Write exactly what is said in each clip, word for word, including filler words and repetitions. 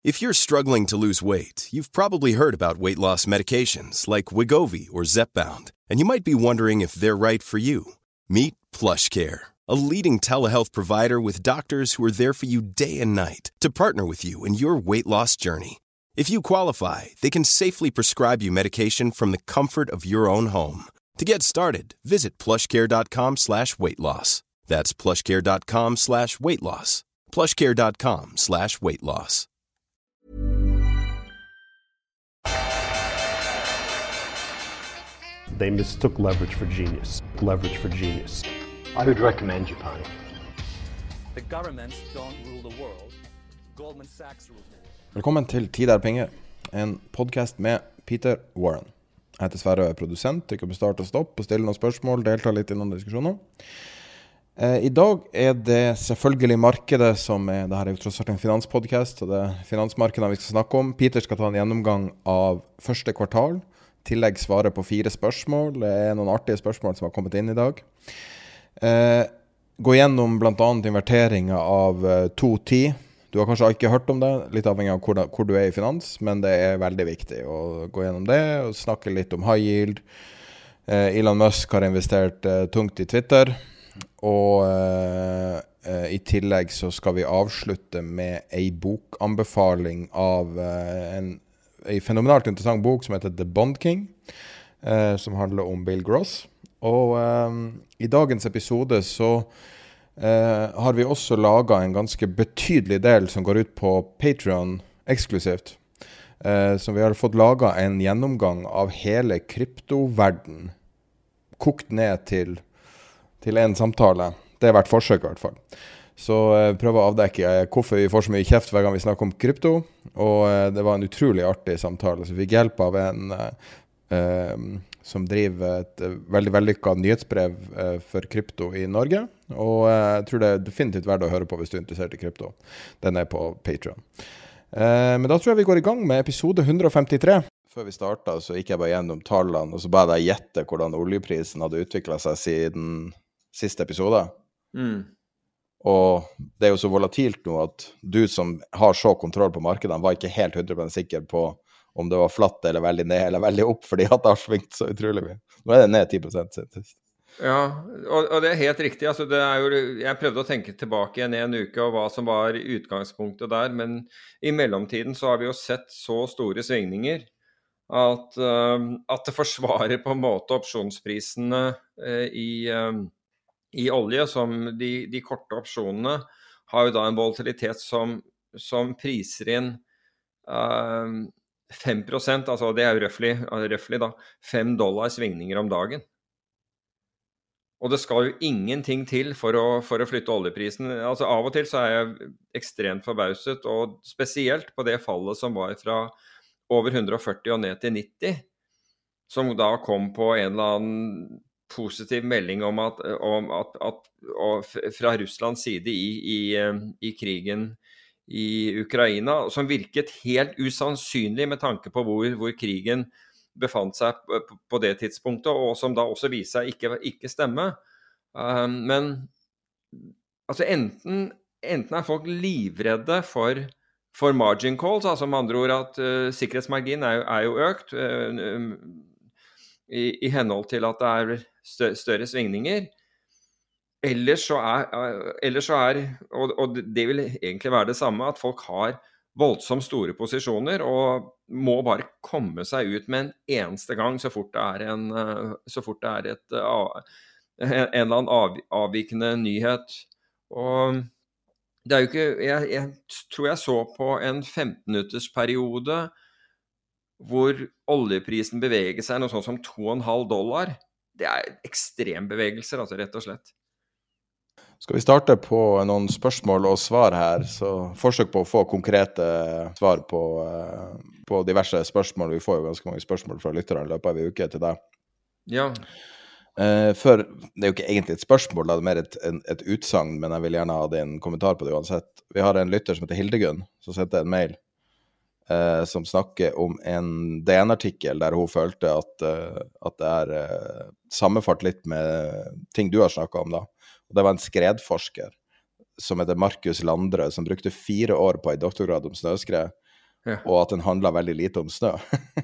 If you're struggling to lose weight, you've probably heard about weight loss medications like Wegovy or Zepbound, and you might be wondering if they're right for you. Meet PlushCare, a leading telehealth provider with doctors who are there for you day and night to partner with you in your weight loss journey. If you qualify, they can safely prescribe you medication from the comfort of your own home. To get started, visit plushcare.com slash weight loss. That's plushcare.com slash weight loss. plushcare.com slash weight loss. They mistook leverage for genius. Leverage for genius. I would recommend Japan. The governments don't rule the world. Goldman Sachs rules the world. Velkommen til Tid er penger, en podcast med Peter Warren. Jeg heter Sverre, jeg er produsent, tykker på start og stopp, og stiller noen spørsmål, deltar litt i noen diskusjoner. Eh, I dag er det selvfølgelig markedet som er, det her er jo tross alt en finanspodcast, og det er finansmarkedet vi skal snakke om. Peter skal ta en gjennomgang av første kvartal, tillegg svare på fire spørsmål. Det er noen artige spørsmål som har kommet inn i dag. Eh, gå gjennom blant annet inverteringen av eh, to ti. Du har kanskje ikke hørt om det, litt avhengig av hvor, hvor du er i finans, men det er veldig viktig å gå gjennom det og snakke litt om high yield. Eh, Elon Musk har investert eh, tungt i Twitter, og eh, eh, i tillegg så skal vi avslutte med en bokanbefaling av eh, en, en fenomenalt interessant bok som heter The Bond King, eh, som handler om Bill Gross. Og eh, i dagens episode så Uh, har vi også laget en ganske betydelig del som går ut på Patreon eksklusivt, uh, som vi har fått laget en gjennomgang av hele kryptoverden, kokt ned til, til en samtale. Det har vært forsøk i hvert fall. Så uh, prøv å avdekke uh, hvorfor vi får så mye kjeft hver gang vi snakker om krypto, og uh, det var en utrolig artig samtale, så vi fikk hjelp av en uh, uh, som driver et uh, veldig vellykket nyhetsbrev uh, for krypto i Norge, og uh, jeg tror det er definitivt verdt å høre på hvis du er interessert i krypto. Den er på Patreon. Uh, men da tror jeg vi går i gang med episode one fifty-tre. Før vi startet så gikk jeg bare gjennom tallene, og så ba jeg gjette hvordan oljeprisen hadde utviklet seg siden siste episode. Mm. Og det er jo så volatilt nå at du som har så kontroll på markedene var ikke helt one hundre prosent sikker på om det var flatt eller veldig ned eller veldig opp, fordi at det har svingt så utrolig mye. Nå er det ned ten prosent siden sist. Ja, og, og det er helt riktig. Altså, det er jo, jeg prøvde å tenke tilbake igjen i en uke og hva som var utgangspunktet der, men i mellomtiden så har vi jo sett så store svingninger at, uh, at det forsvarer på en måte opsjonsprisene uh, i, uh, i olje, som de, de korte opsjonene har jo da en volatilitet som, som priser inn uh, fem prosent, altså det er jo røffelig, røffelig da, fem dollar svingninger om dagen. Og det skal jo ingenting til for å, for å flytte oljeprisen. Altså av og til så er jeg ekstremt forbauset, og spesielt på det fallet som var fra over one forty og ned til nitti, som da kom på en eller annen positiv melding om at, om at, at fra Russlands side i, i, i krigen i Ukraina, som virket helt usannsynlig med tanke på hvor, hvor krigen befant seg på det tidspunktet, og som da også viser seg ikke, ikke stemme. Um, men altså enten, enten er folk livredde for, for margin calls, altså med andre ord at uh, sikkerhetsmargin er, er jo økt uh, i, i henhold til at det er større, større svingninger. Ellers så er, uh, ellers så er og, og det vil egentlig være det samme, at folk har voldsomt store posisjoner og må bare komme seg ut med en eneste gang så fort det er en, så fort det er et, en eller annen av, avvikende nyhet. Og det er jo ikke, jeg, jeg tror jeg så på en femten minutters periode hvor oljeprisen beveger seg noe sånt som to komma fem dollar. Det er ekstrembevegelser, altså rett og slett. Skal vi starte på noen spørsmål og svar her, så forsøk på å få konkrete svar på, på diverse spørsmål. Vi får jo ganske mange spørsmål fra lytterne i løpet av en uke til deg. Ja. For det er jo ikke egentlig et spørsmål, det er mer et, et, et utsagn, men jeg vil gjerne ha din kommentar på det uansett. Vi har en lytter som heter Hildegunn, som sendte en mail, eh, som snakker om en D N-artikkel der hun følte at, at det er eh, sammenfart litt med ting du har snakket om da. Og det var en skredforsker som heter Markus Landrød, som brukte fire år på en doktorgrad om snøskred, Ja. og at den handler veldig lite om snø.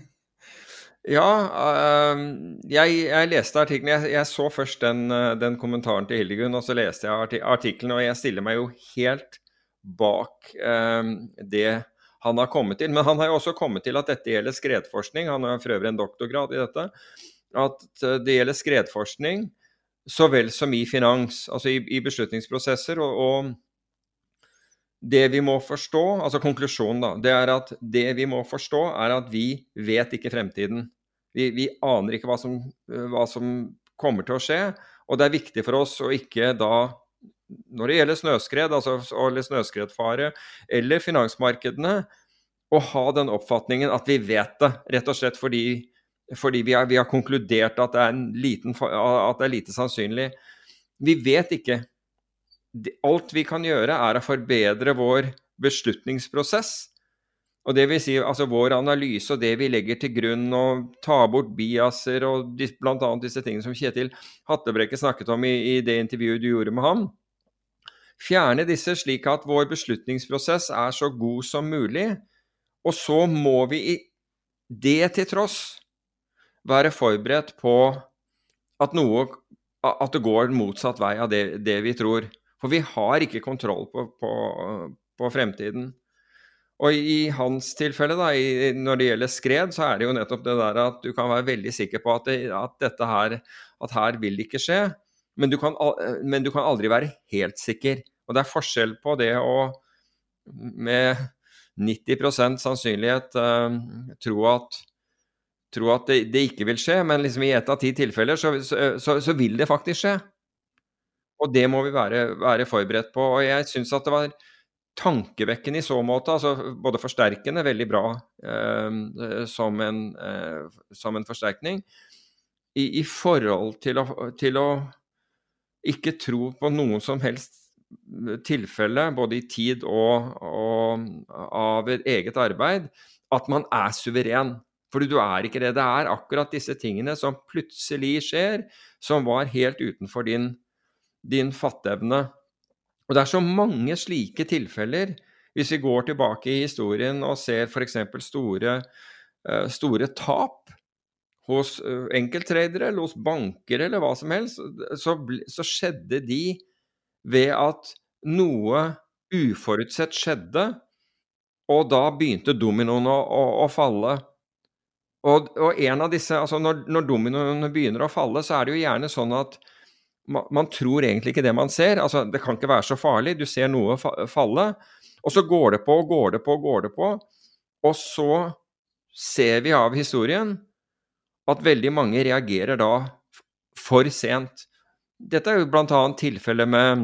Ja, uh, jeg, jeg leste artikkelen, jeg, jeg så først den, den kommentaren til Hildegunn, og så leste jeg artikkelen, og jeg stiller meg jo helt bak uh, det han har kommet til. Men han har jo også kommet til at dette gjelder skredforskning, han har for øvrig en doktorgrad i dette, at det gjelder skredforskning så vel som i finans, altså i, i beslutningsprosesser, og, og det vi må forstå, altså konklusjonen da, det er at det vi må forstå er at vi vet ikke fremtiden. Vi, vi aner ikke hva som, hva som kommer til å skje, og det er viktig for oss å ikke da, når det gjelder snøskred, altså eller snøskredfare, eller finansmarkedene, å ha den oppfatningen at vi vet det, rett og slett fordi, fordi vi, har, vi har konkludert at det er, en liten, at det er lite sannsynlig. Vi vet ikke. Alt vi kan gjøre er å forbedre vår beslutningsprosess, og det vil si altså vår analyse og det vi legger til grunn, og ta bort biaser og blant annet disse tingene som Kjetil Hattebrekke snakket om i, i det intervjuet du gjorde med ham. Fjerne disse slik at vår beslutningsprosess er så god som mulig, og så må vi i det til tross være forberedt på at, noe, at det går motsatt vei av det, det vi tror. For vi har ikke kontroll på, på, på fremtiden. Og i hans tilfelle, da, i, når det gjelder skred, så er det jo nettopp det der at du kan være veldig sikker på at, det, at dette her, at her vil det ikke skje, men du, kan, men du kan aldri være helt sikker. Og det er forskjell på det å med nitti prosent sannsynlighet uh, tro at, tro at det, det ikke vil skje, men liksom i et av ti tilfeller så, så, så, så vil det faktisk skje. Og det må vi være, være forberedt på, og jeg synes at det var tankevekkende i så måte, altså både forsterkende, veldig bra eh, som, en, eh, som en forsterkning, i, i forhold til å, til å ikke tro på noen som helst tilfelle, både i tid og, og av et eget arbeid, at man er suveren. Fordi du er ikke det. Det er akkurat disse tingene som plutselig skjer, som var helt utenfor din din fatteevne. Og det er så mange slike tilfeller, hvis vi går tilbake i historien og ser for eksempel store, uh, store tap hos uh, enkelttradere, eller hos banker, eller hva som helst, så, så skjedde de ved at noe uforutsett skjedde, og da begynte dominoene å, å, å falle. Og, og en av disse, altså når, når dominoene begynner å falle, så er det jo gjerne sånn at man tror egentlig ikke det man ser, altså det kan ikke være så farlig, du ser noe falle, og så går det på, går det på, går det på, og så ser vi av historien at veldig mange reagerer da for sent. Dette er jo blant annet tilfelle med,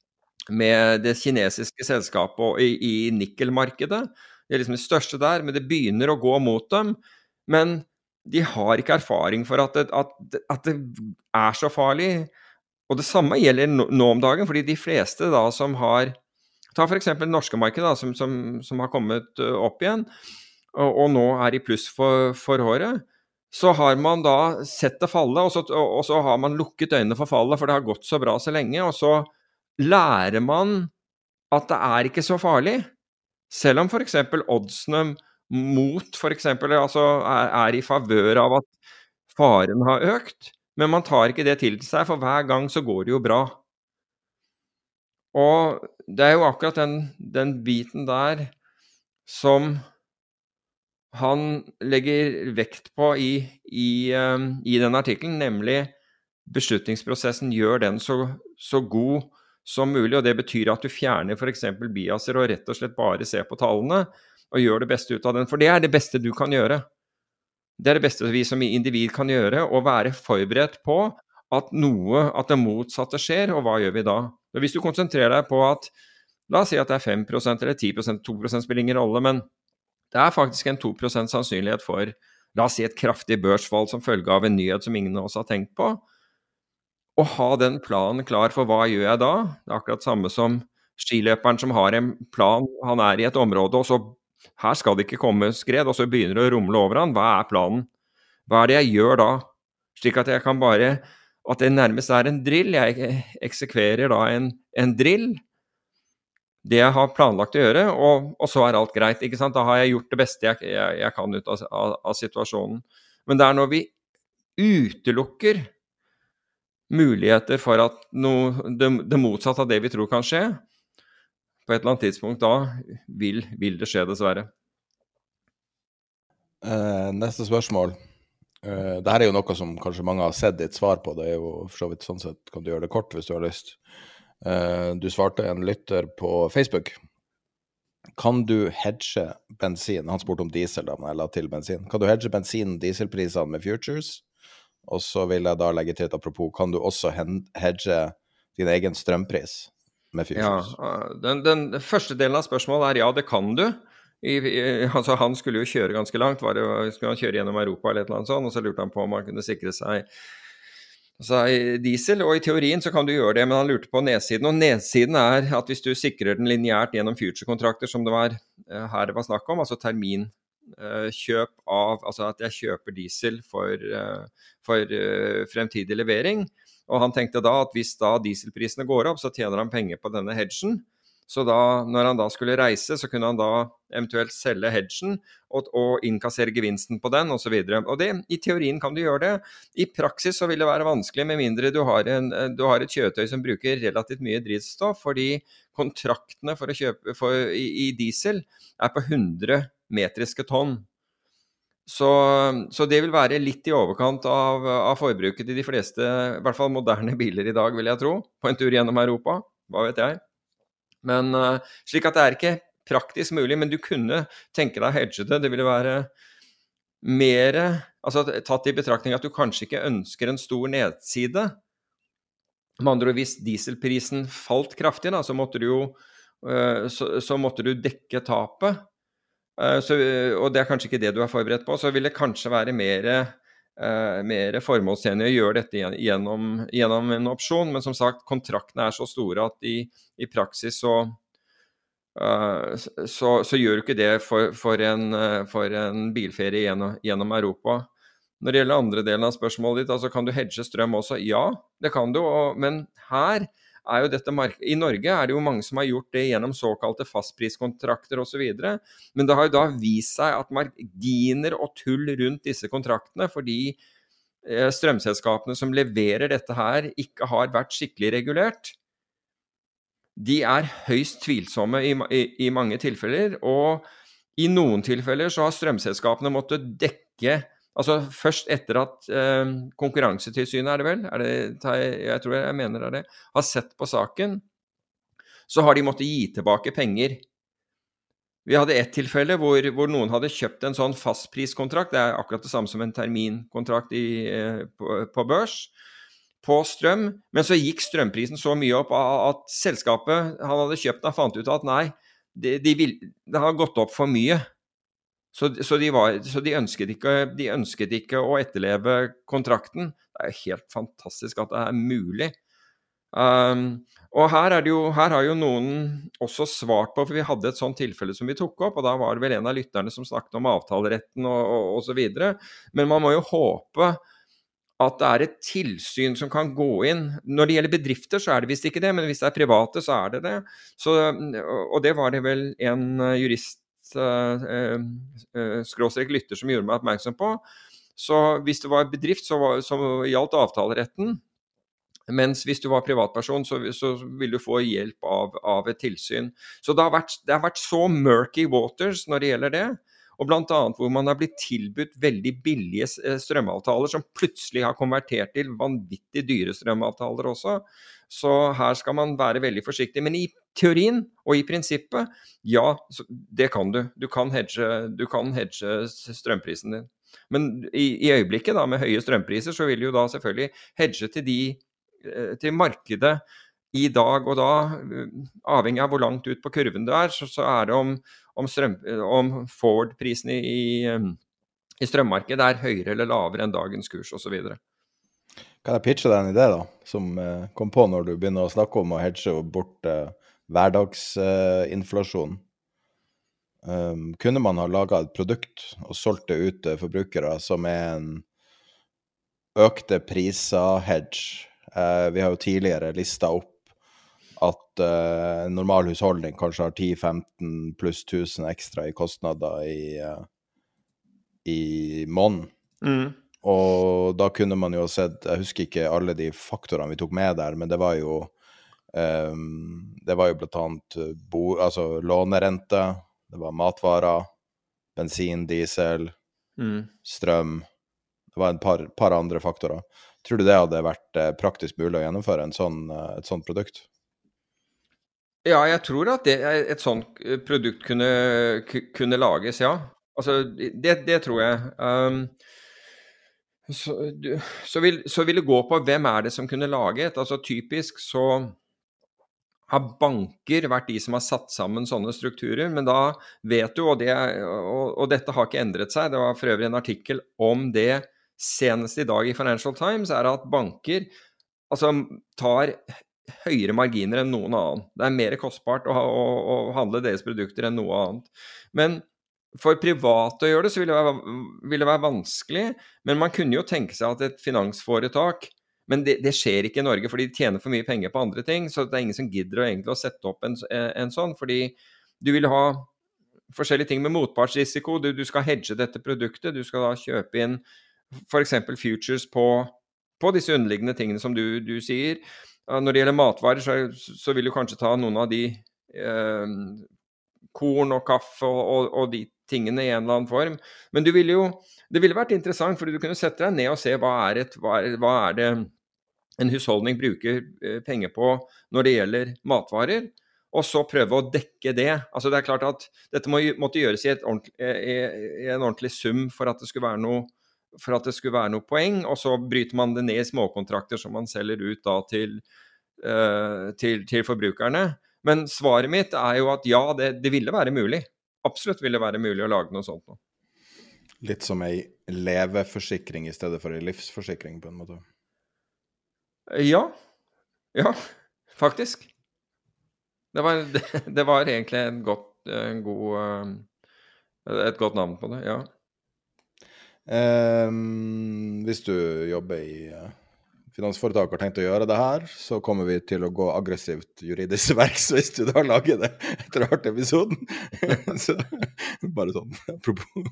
med det kinesiske selskapet i, i nikkelmarkedet, det er liksom det største der, men det begynner å gå mot dem, men de har ikke erfaring for at det, at, at det er så farlig. Og det samme gjelder nå om dagen, fordi de fleste da som har, ta for eksempel det norske markedet da, som, som, som har kommet opp igjen, og, og nå er i pluss for, for året, så har man da sett det falle, og så, og, og så har man lukket øynene for fallet, for det har gått så bra så lenge, og så lærer man at det er ikke så farlig, selv om for eksempel oddsene mot for eksempel altså er, er i favør av at faren har økt, men man tar ikke det til seg, for hver gang så går det jo bra. Og det er jo akkurat den, den biten der som han legger vekt på i, i, um, i den artikkelen, nemlig beslutningsprosessen gjør den så, så god som mulig, og det betyr at du fjerner for eksempel biaser og rett og slett bare ser på tallene og gjør det beste ut av den, for det er det beste du kan gjøre. Det er det beste vi som individ kan gjøre, å være forberedt på at noe, at det motsatte skjer, og hva gjør vi da? Og hvis du konsentrerer deg på at, la oss si at det er fem prosent eller ti prosent, to prosent spiller ingen rolle, men det er faktisk en to prosent sannsynlighet for, la oss si et kraftig børsfall som følge av en nyhet som ingen av oss har tenkt på, og ha den planen klar for hva gjør jeg da? Det er akkurat samme som skiløperen som har en plan, han er i et område, og så her skal det ikke komme skred, og så begynner det å rumle over han. Hva er planen? Hva er det jeg gjør da? Slik at jeg kan bare, at det nærmest er en drill. Jeg eksekverer da en, en drill. det jeg har planlagt å gjøre, og, og så er alt greit, ikke sant? Da har jeg gjort det beste jeg, jeg, jeg kan ut av, av, av situasjonen. Men det er når vi utelukker muligheter for at noe, det, det motsatte av det vi tror kan skje, på et eller annet tidspunkt da vil, vil det skje dessverre. Uh, neste spørsmål. Uh, Dette er jo noe som kanskje mange har sett ditt svar på. Det er jo for så vidt sånn sett, kan du gjøre det kort hvis du har lyst. Uh, du svarte en lytter på Facebook. Kan du hedge bensin? Han spurte om diesel da, men jeg la til bensin. Kan du hedge bensin- dieselprisene med futures? Og så vil jeg da legge til et apropos, kan du også hedge din egen strømpris med futures? Ja, den, den første delen av spørsmålet er ja, det kan du. I, i, altså han skulle jo kjøre ganske langt, var det, skulle han kjøre gjennom Europa eller et eller annet sånt, og så lurte han på om han kunne sikre seg, seg diesel, og i teorien så kan du gjøre det, men han lurte på nedsiden, og nedsiden er at hvis du sikrer den lineært gjennom future-kontrakter, som det var her det var snakk om, altså termin kjøp av, altså at jeg kjøper diesel for, for fremtidig levering, og han tenkte da at hvis da dieselprisene går opp, så tjener han penger på denne hedgen. Så da, når han da skulle reise, så kunne han da eventuelt selge hedgen og, og innkassere gevinsten på den, og så videre. Og det, i teorien kan du gjøre det. I praksis så vil det være vanskelig, med mindre du har, en, du har et kjøretøy som bruker relativt mye drivstoff, fordi kontraktene for å kjøpe for, i, i diesel er på hundre metriske tonn. Så, så det vil være litt i overkant av, av forbruket i de fleste, i hvert fall moderne biler i dag, vil jeg tro, på en tur gjennom Europa. Hva vet jeg? Men uh, slik at det er ikke praktisk mulig, men du kunne tenke deg hedge det. Det ville være mer, altså tatt i betraktning at du kanskje ikke ønsker en stor nedside. Med andre ord, hvis dieselprisen falt kraftig, da, så, måtte du jo, uh, så, så måtte du dekke tapet. Uh, så, og det er kanskje ikke det du er forberedt på, så vil det kanskje være mer, uh, mer formålstjenlig å gjøre dette gjennom, gjennom en opsjon. Men som sagt, kontraktene er så store at de i praksis så, uh, så, så gjør du ikke det for, for, en, for en bilferie gjennom, gjennom Europa. Når det gjelder andre delen av spørsmålet ditt, altså kan du hedge strøm også? Ja, det kan du, og, men her er jo dette mark- i Norge er det jo mange som har gjort det gjennom såkalte fastpriskontrakter og så videre, men det har jo da vist seg at marginer og tull rundt disse kontraktene, fordi eh, strømselskapene som leverer dette her ikke har vært skikkelig regulert. De er høyst tvilsomme i, i, i mange tilfeller, og i noen tilfeller så har strømselskapene måttet dekke, altså først etter at eh, konkurransetilsynet er det vel, er det, jeg tror jeg mener det er det, har sett på saken, så har de måttet gi tilbake penger. Vi hadde et tilfelle hvor, hvor noen hadde kjøpt en sånn fastpriskontrakt, det er akkurat det samme som en terminkontrakt i, eh, på, på børs, på strøm, men så gikk strømprisen så mye opp at selskapet han hadde kjøpt den, fant ut at nei, de, de vil, det har gått opp for mye. Så, så, de, var, så de, ønsket ikke, de ønsket ikke å etterleve kontrakten. Det er helt fantastisk at det er mulig. Um, og her, er det jo, her har jo noen også svart på, for vi hadde et sånt tilfelle som vi tok opp, og da var det vel en av lytterne som snakket om avtaleretten og, og, og så videre. Men man må jo håpe at det er et tilsyn som kan gå inn. Når det gjelder bedrifter så er det visst ikke det, men hvis det er private så er det det. Så, og det var det vel en jurist, uh, uh, skråstrek lytter, som gjorde meg oppmerksom på. Så hvis det var bedrift så, var, så gjaldt avtaleretten, mens hvis du var privatperson så, så vil du få hjelp av, av et tilsyn. Så det har, vært, det har vært så murky waters når det gjelder det. Og blant annet hvor man har blitt tilbudt veldig billige strømavtaler som plutselig har konvertert til vanvittig dyre strømavtaler også. Så her skal man være veldig forsiktig. Men i teorien og i prinsippet, ja, det kan du. Du kan hedge, du kan hedge strømprisen din. Men i, i øyeblikket da, med høye strømpriser, så vil du jo da selvfølgelig hedge til, de, til markedet i dag, og da, avhengig av hvor langt ut på kurven det er, så, så er det om om, strøm, om forward-prisen i, i strømmarkedet er høyere eller lavere enn dagens kurs og så videre. Kan jeg pitche deg en idé da, som eh, kom på når du begynner å snakke om å hedge bort eh, hverdagsinflasjon? Eh, um, kunne man ha laget et produkt og solgt det ut til forbrukere som er en økte priser hedge? Eh, vi har jo tidligere listet opp at uh, en normal husholdning kanskje har ti femten pluss tusen ekstra i kostnader i, uh, i måneden. Mm. Og da kunne man jo ha sett, jeg husker ikke alle de faktorene vi tok med der, men det var jo um, det var jo blant annet bo, altså lånerente, det var matvarer, bensin, diesel, Mm. strøm, det var en par, par andre faktorer. Tror du det hadde vært eh, praktisk mulig å gjennomføre en sånn, eh, et sånt produkt? Ja, jeg tror at det, et sånt produkt kunne, kunne lages, ja. Altså, det, det tror jeg. Um, så, så, vil, så vil det gå på hvem er det som kunne laget. Altså, typisk så har banker vært de som har satt sammen sånne strukturer, men da vet du, og, det, og, og dette har ikke endret seg, det var for øvrig en artikkel om det senest i dag i Financial Times, er at banker altså, tar høyere marginer enn noen annen. Det er mer kostbart å, å, å handle deres produkter enn noe annet. Men for private å gjøre det, så vil det, være, vil det være vanskelig, men man kunne jo tenke seg at et finansforetak, men det, det skjer ikke i Norge, fordi de tjener for mye penger på andre ting, så det er ingen som gidder å, egentlig, å sette opp en, en sånn, fordi du vil ha forskjellige ting med motpartsrisiko, du, du skal hedge dette produktet, du skal da kjøpe inn for eksempel futures på, på disse underliggende tingene som du, du sier. Når det gjelder matvarer, så, så vil du kanskje ta noen av de eh, korn og kaffe og, og, og de tingene i en eller annen form. Men du ville jo, det ville vært interessant, fordi du kunne sette deg ned og se hva er, et, hva er, hva er det en husholdning bruker eh, penger på når det gjelder matvarer, og så prøve å dekke det. Altså det er klart at dette må, måtte gjøres i, et i, i en ordentlig sum for at det skulle være noe for at det skulle være noe poeng, og så bryter man det ned i småkontrakter som man selger ut da til, uh, til, til forbrukerne. Men svaret mitt er jo at ja, det, det ville være mulig. Absolutt ville være mulig å lage noe sånt nå. Litt som en leveforsikring i stedet for en livsforsikring på en måte. Ja, ja, faktisk. Det var, det, det var egentlig en godt, en god, et godt navn på det, ja. Um, hvis du jobber i uh, finansforetak og har tenkt å gjøre det her, så kommer vi til å gå aggressivt juridisk verks hvis du da lager det etter hvert episoden. Så, bare sånn, apropos.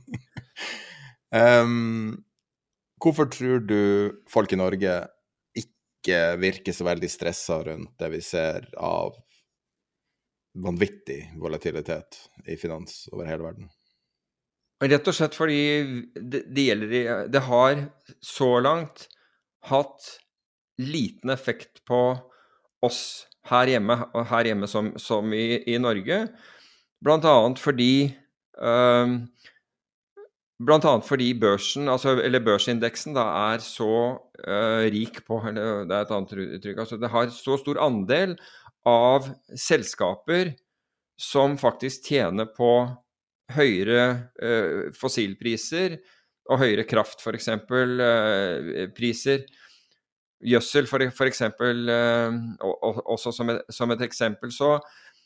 Um, hvorfor tror du folk i Norge ikke virker så veldig stresset rundt det vi ser av vanvittig volatilitet i finans over hele verden? Rett og slett fordi det, det gjelder, det har så langt hatt liten effekt på oss her hjemme, og her hjemme som, som i, i Norge, blant annet fordi um, blant annet fordi børsen, altså, eller børsindeksen da er så uh, rik på, eller det er et annet uttrykk, altså det har så stor andel av selskaper som faktisk tjener på høyere eh, fossilpriser og høyere kraft, for eksempel, eh, priser. Gjødsel, for, for eksempel, eh, og, også som et, som et eksempel, så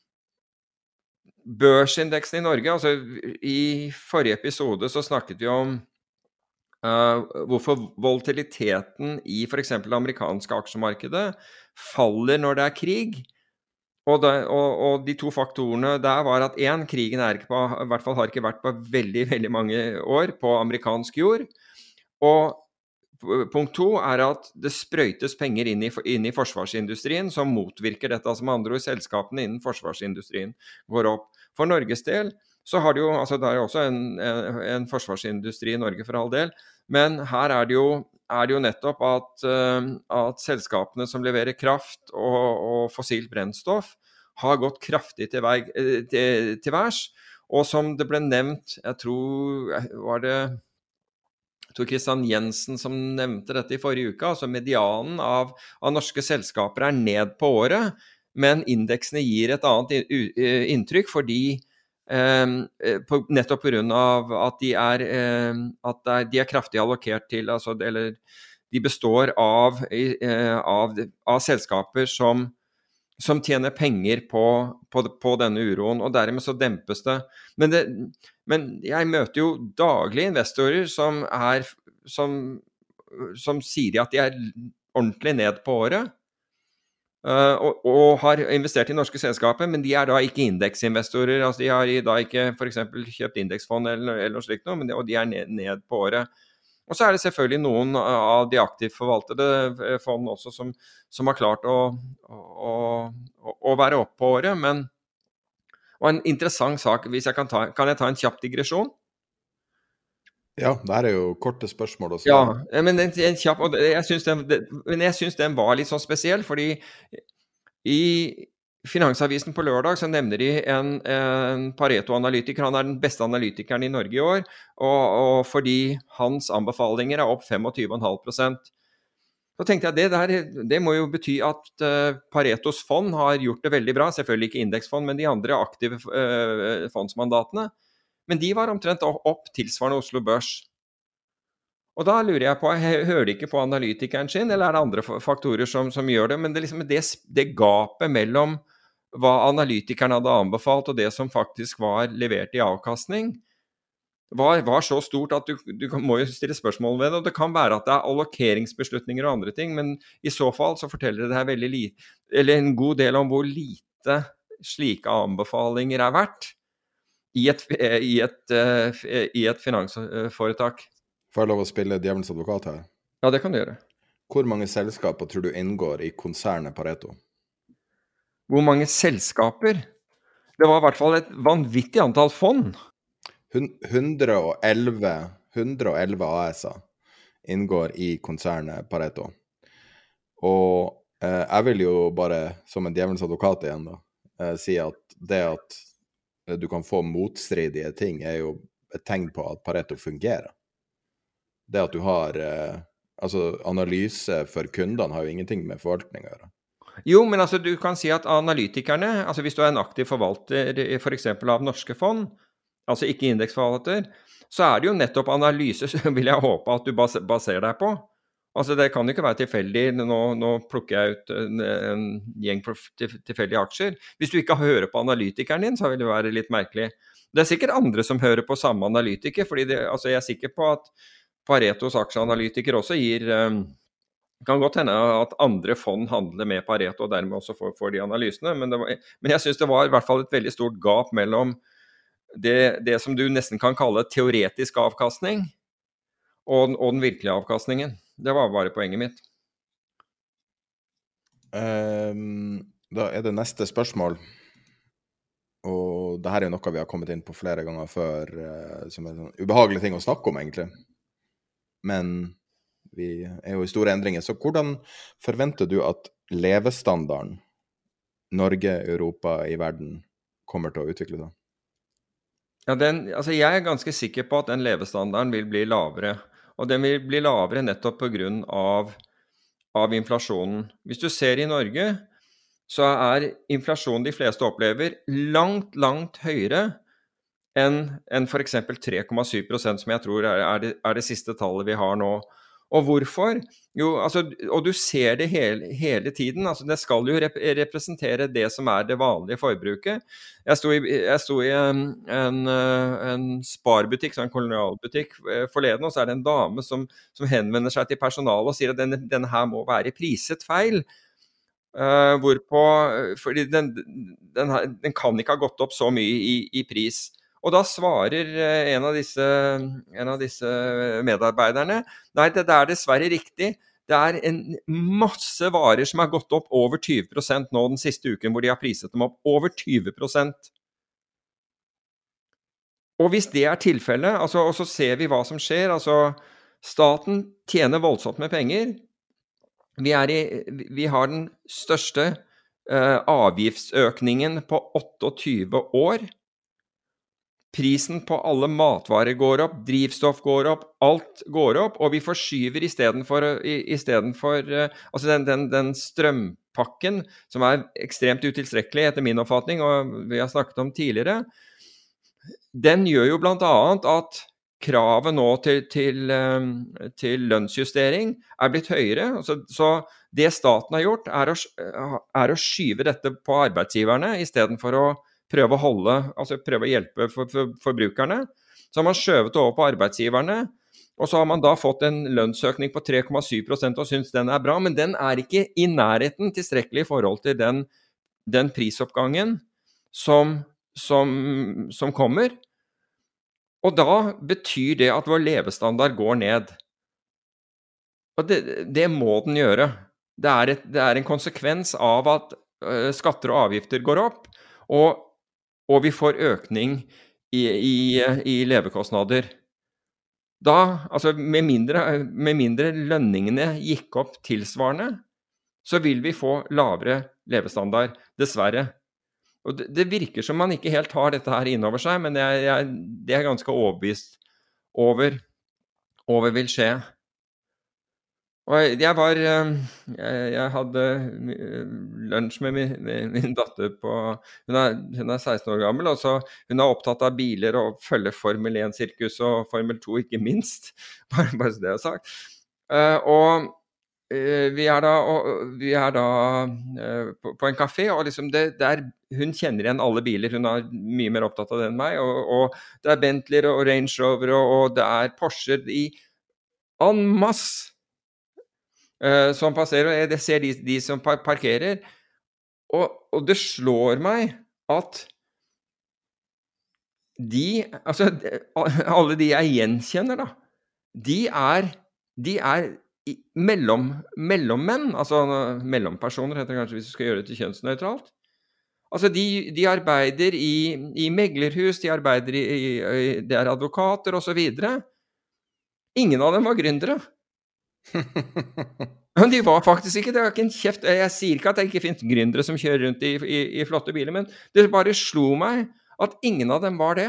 børsindeksen i Norge, altså i forrige episode så snakket vi om eh, hvorfor volatiliteten i for eksempel det amerikanske aksjemarkedet faller når det er krig. Og, det, og, og de to faktorene der var at en, krigen er ikke på, i hvert fall har ikke vært på veldig, veldig mange år på amerikansk jord. Og punkt to er at det sprøytes penger inn i, inn i forsvarsindustrien som motvirker dette, altså med andre ord selskapene innen forsvarsindustrien går opp. For Norges del så har det jo, altså det er jo også en, en, en forsvarsindustri i Norge for all del, men her er det jo er det jo nettopp at, uh, at selskapene som leverer kraft og, og fossilt brennstoff har gått kraftig til, vei, til, til værs, og som det ble nevnt, jeg tror var det jeg tror Kristian Jensen som nevnte dette i forrige uke, altså medianen av, av norske selskaper er ned på året, men indeksene gir et annet inntrykk fordi Um, på, nettopp på grunn av at de er, um, at de er kraftig allokert til, altså, eller de består av, uh, av, av selskaper som, som tjener penger på, på, på denne uroen, og dermed så dempes det. Men, det. men jeg møter jo daglig investorer som, er, som, som sier at de er ordentlig ned på året, uh, og, og har investert i norske selskaper, men de er da ikke indeksinvestorer. Altså de har da ikke for eksempel kjøpt indeksfond eller, eller noe slikt noe, men de, og de er ned, ned på året. Og så er det selvfølgelig noen av de aktivt forvaltede fondene også som, som har klart å, å, å, å være opp på året. Men og en interessant sak, hvis jeg kan ta, kan jeg ta en kjapp digresjon? Ja, det her er jo korte spørsmål også. Ja, men en, en kjapp, og jeg synes den, det, men jeg synes den var litt sånn spesiell, fordi i Finansavisen på lørdag så nevner de en, en Pareto-analytiker. Han er den beste analytikeren i Norge i år, og, og fordi hans anbefalinger er opp tjuefem komma fem prosent. Så tenkte jeg, det, der, det må jo bety at uh, Paretos fond har gjort det veldig bra, selvfølgelig ikke indeksfond, men de andre aktive uh, fondsmandatene. Men de var omtrent opp tilsvarende Oslo Børs. Og da lurer jeg på, jeg hører ikke på analytikeren sin, eller er det andre faktorer som, som gjør det? Men det, liksom, det, det gapet mellom hva analytikeren hadde anbefalt og det som faktisk var levert i avkastning, var, var så stort at du, du må jo stille spørsmål ved det. Og det kan være at det er allokeringsbeslutninger og andre ting, men i så fall så forteller det her veldig lite, eller en god del om hvor lite slike anbefalinger er verdt i et, i et, i et finansforetak. Får jeg lov å spille djevelens advokat her? Ja, det kan du gjøre. Hvor mange selskaper tror du inngår i konsernet Pareto? Hvor mange selskaper? Det var i hvert fall et vanvittig antall fond. hundre og elleve A S-er inngår i konsernet Pareto. Og eh, jeg vil jo bare, som en djevelens advokat igjen da, eh, si at det at du kan få motstridige ting er jo et tegn på at Pareto fungerer. Det at du har, eh, altså analyse for kundene har jo ingenting med forvaltning å gjøre. Jo, men altså du kan si at analytikerne, altså hvis du er en aktiv forvalter for eksempel av norske fond, altså ikke indeksforvalter, så er det jo nettopp analyse som vil jeg håpe at du baserer deg på. Altså det kan jo ikke være tilfeldig, nå, nå plukker jeg ut en, en gjeng for tilfeldige aksjer. Hvis du ikke hører på analytikeren din, så vil det være litt merkelig. Det er sikkert andre som hører på samme analytiker, fordi det, altså jeg er sikker på at Paretos aksjeanalytiker også gir, um, kan godt hende at andre fond handler med Pareto og dermed også får, får de analysene, men, det var, men jeg synes det var i hvert fall et veldig stort gap mellom det, det som du nesten kan kalle teoretisk avkastning og, og den virkelige avkastningen. Det var bare poenget mitt. Um, da er det neste spørsmål. Og det her er jo noe vi har kommet inn på flere ganger før, uh, som er en ubehagelig ting å snakke om egentlig. Men vi er jo i store endringer. Så hvordan forventer du at levestandarden Norge, Europa, i verden kommer til å utvikle seg? Ja, den, altså jeg er ganske sikker på at den levestandarden vil bli lavere. Og den vil bli lavere nettopp på grunn av, av inflasjonen. Hvis du ser i Norge, så er inflasjonen de fleste opplever langt, langt høyere enn, enn for eksempel tre komma syv prosent, som jeg tror er, er, det, er det siste tallet vi har nå. Og hvorfor? Jo, altså, og du ser det hele, hele tiden, altså det skal jo rep representere det som er det vanlige forbruket. Jeg sto i, jeg sto i en, en, en sparbutikk, en kolonialbutikk forleden, og så er det en dame som, som henvender seg til personalet og sier at denne, denne her må være priset feil. Uh, hvorpå, fordi den, den, her, den kan ikke ha gått opp så mye i, i pris. Og da svarer en av disse, en av disse medarbeiderne, nei, det er dessverre riktig. Det er en masse varer som har gått opp over tyve prosent nå den siste uken, hvor de har priset dem opp over tyve prosent. Og hvis det er tilfellet, altså, og så ser vi hva som skjer, altså staten tjener voldsomt med penger. Vi, er i, vi har den største uh, avgiftsøkningen på otteogtyve år. Prisen på alle matvarer går opp, drivstoff går opp, alt går opp, og vi forskyver i stedet for, i, i stedet for altså den, den, den strømpakken, som er ekstremt utilstrekkelig etter min oppfatning, og vi har snakket om tidligere, den gjør jo blant annet at kravet nå til, til, til lønnsjustering er blitt høyere, så, så det staten har gjort er å, er å skyve dette på arbeidsgiverne, i stedet for å prøve å holde, altså prøve å hjelpe for, for, forbrukerne. Så har man skjøvet over på arbeidsgiverne, Og så har man da fått en lønnsøkning på tre komma syv prosent og synes den er bra, men den er ikke i nærheten tilstrekkelig i forhold til den, den prisoppgangen som, som, som kommer. Og da betyr det at vår levestandard går ned. Og det, det må den gjøre. Det er, et, det er en konsekvens av at uh, skatter og avgifter går opp, og, og vi får økning i, i, i levekostnader. Da, altså med mindre, med mindre lønningene gikk opp tilsvarende, så vil vi få lavere levestandard, dessverre. Og det, det virker som man ikke helt har dette her innover seg, men jeg, jeg, det er ganske overbevist over, over vil skje. Og jeg var, jeg, jeg hadde lunsj med min, med min datter på, hun er, hun er seksten år gammel, og så hun er opptatt av biler og følger Formel én-sirkus og Formel to, ikke minst, bare, bare så det er sagt. Uh, og uh, vi er da, og, vi er da uh, på, på en kafé, og liksom det, der, hun kjenner igjen alle biler, hun er mye mer opptatt av det enn meg, og, og det er Bentleyer og Range Rover, og, og det er Porsche i en masse, Uh, som passerer, og jeg ser de, de som par parkerer, og, og det slår meg at de, altså alle de jeg gjenkjenner da, de er, de er mellom, mellommenn, altså mellompersoner heter det kanskje hvis du skal gjøre det til kjønnsnøytralt. Altså de, de arbeider i, i meglerhus, de arbeider i, i, i, det er advokater og så videre. Ingen av dem var gründere. Men de var faktisk ikke, det var ikke en kjeft. Jeg sier ikke at det ikke finnes gründere som kjører rundt i, i, i flotte biler, men det bare slo meg at ingen av dem var det.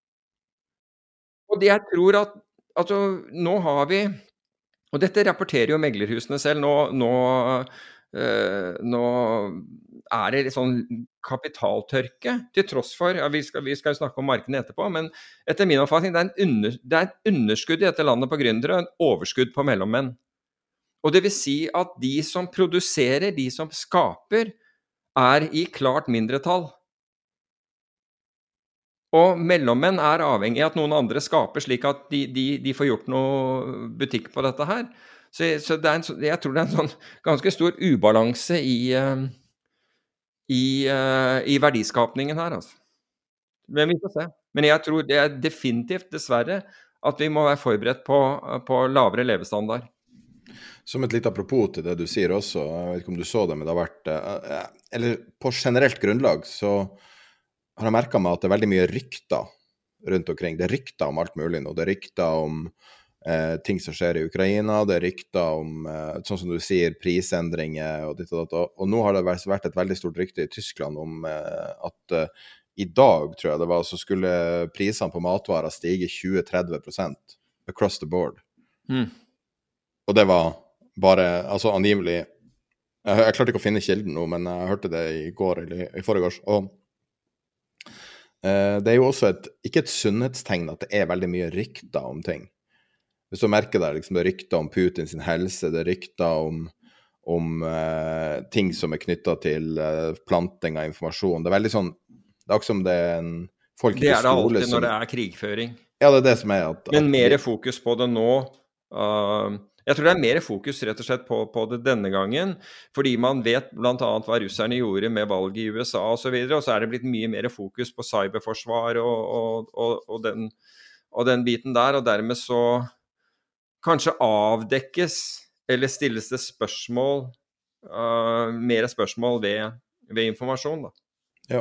Og det jeg tror at, altså nå har vi, og dette rapporterer jo meglerhusene selv, nå, nå, øh, nå er det litt sånn kapitaltørke, til tross for, ja, vi skal, vi skal snakke om markedene etterpå, men etter min oppfatning, det er, en under, det er et underskudd i dette landet på gründere, og en overskudd på mellommenn. Og det vil si at de som produserer, de som skaper, er i klart mindretall. Og mellommenn er avhengig av at noen andre skaper slik at de, de, de får gjort noe butikk på dette her. Så, så det er en, jeg tror det er en sånn ganske stor ubalanse i, i, i verdiskapningen her, altså. Men vi får se. Men jeg tror det er definitivt, dessverre, at vi må være forberedt på, på lavere levestandard. Som et litt apropos til det du sier også, jeg vet ikke om du så det, men det har vært, eller på generelt grunnlag, så har jeg merket meg at det er veldig mye rykter rundt omkring. Det er rykter om alt mulig nå. Det er rykter om eh, ting som skjer i Ukraina, det er rykter om, eh, sånn som du sier, prisendringer og ditt og datt. Og nå har det vært et veldig stort rykte i Tyskland om eh, at eh, i dag, tror jeg det var, så skulle prisene på matvarer stige tjue til tretti prosent across the board. Mm. Og det var bare, altså angivelig, jeg, jeg klarte ikke å finne kilden nå, men jeg hørte det i går eller i forgårs, og eh, det er jo også et, ikke et sunnhetstegn at det er veldig mye rykter om ting. Hvis du merker det, liksom, det er rykter om Putin sin helse, det er rykter om, om eh, ting som er knyttet til eh, planting av informasjon. Det er veldig sånn, det er også som det er en folk det er det alltid som, når det er krigføring. Ja, det er det som er at... Men at mer vi, fokus på det nå... Uh, jeg tror det er mer fokus rett og slett på, på det denne gangen, fordi man vet blant annet hva russerne gjorde med valget i U S A og så videre, og så er det blitt mye mer fokus på cyberforsvar og, og, og, og, den, og den biten der, og dermed så kanskje avdekkes, eller stilles det spørsmål, uh, mer spørsmål ved, ved informasjon da. Ja.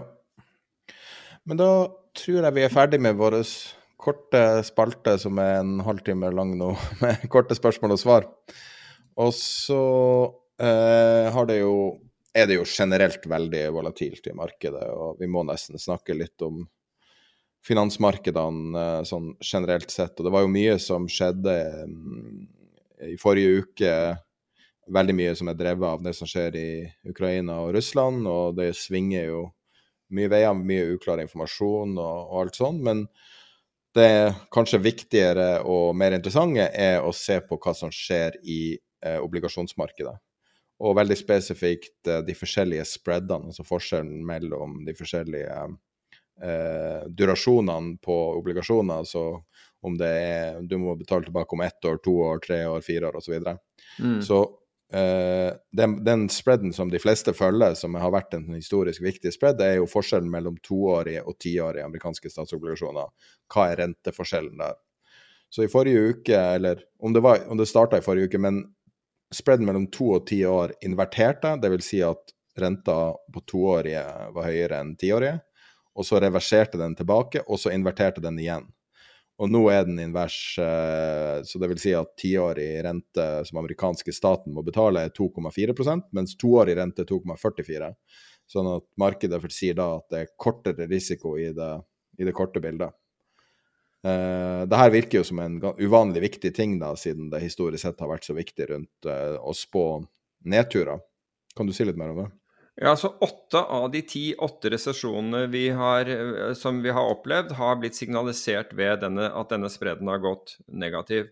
Men da tror jeg vi er ferdig med våres korte spalte som er en halvtime lang nå, med korte spørsmål og svar. Og så eh, har det jo, er det jo generelt veldig volatilt i markedet, og vi må nesten snakke litt om finansmarkedene eh, sånn generelt sett. Og det var jo mye som skjedde um, i forrige uke, veldig mye som er drevet av det som skjer i Ukraina og Russland, og det svinger jo mye veier, mye uklar informasjon og, og alt sånt, men det kanskje viktigere og mer interessante er å se på hva som skjer i eh, obligasjonsmarkedet. Og veldig spesifikt eh, de forskjellige spreadene, altså forskjellen mellom de forskjellige eh, durasjonene på obligasjoner. Altså om det er, du må betale tilbake om ett år, to år, tre år, fire år og så videre. Mm. Så uh, den, den spreaden som de fleste følger, som har vært en historisk viktig spread, det er jo forskjellen mellom toårige og tiårige amerikanske statsobligasjoner. Hva er renteforskjellen der? Så i forrige uke, eller om det, var, om det startet i forrige uke, men spreaden mellom to og ti år inverterte, det vil si at renta på toårige var høyere enn tiårige, og så reverserte den tilbake, og så inverterte den igjen. Og nå er den invers, så det vil si at tiårig rente som amerikanske staten må betale er to komma fire prosent, mens toårig rente er to komma førtifire. Sånn at markedet sier da at det er kortere risiko i det, i det korte bildet. Uh, det her virker jo som en uvanlig viktig ting da, siden det historisk sett har vært så viktig rundt uh, å spå nedturer. Kan du si litt mer om det? Ja, så åtte av de ti, åtte resesjonene vi har, som vi har opplevd, har blitt signalisert ved denne, at denne spredden har gått negativ.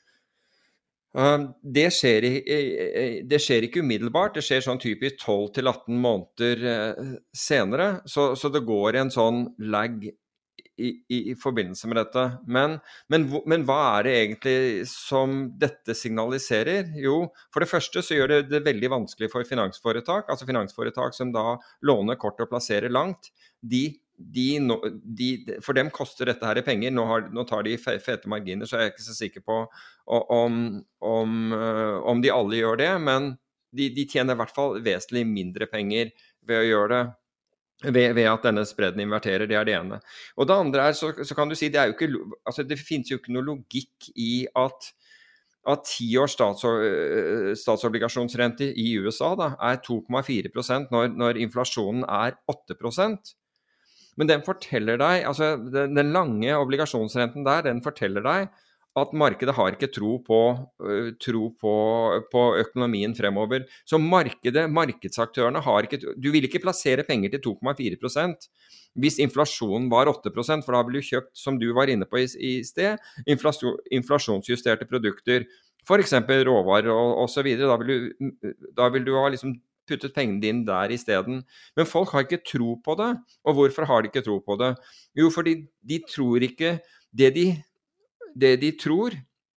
Det skjer, det skjer ikke umiddelbart, det skjer sånn typisk tolv til atten måneder senere, så, så det går en sånn lag i, i, i forbindelse med dette. Men, men, men hva er det egentlig som dette signaliserer? Jo, for det første så gjør det det veldig vanskelig for finansforetak, altså finansforetak som da låner kort og plasserer langt. De, de, de, for dem koster dette her penger. Nå, har, nå tar de fete marginer, så jeg er ikke så sikker på om, om, om de alle gjør det, men de, de tjener i hvert fall vesentlig mindre penger ved å gjøre det. Ved, ved at denne spredden inverterer, det er det ene. Og det andre er, så, så kan du si, det er jo ikke, altså det finnes jo ikke noe logikk i at at ti års stats, statsobligasjonsrente i U S A da, er to komma fire prosent når, når inflasjonen er åtte prosent. Men den forteller deg, altså den, den lange obligasjonsrenten der, den forteller deg at markedet har ikke tro på, uh, tro på, på økonomien fremover. Så markedet, markedsaktørene har ikke, du vil ikke plassere penger til to komma fire prosent hvis inflasjonen var åtte prosent, for da vil du kjøpt, som du var inne på i, i sted, inflasjon, inflasjonsjusterte produkter, for eksempel råvarer og, og så videre. Da vil du, da vil du ha liksom puttet pengene dine der i stedet. Men folk har ikke tro på det. Og hvorfor har de ikke tro på det? Jo, fordi de tror ikke det de Det de tror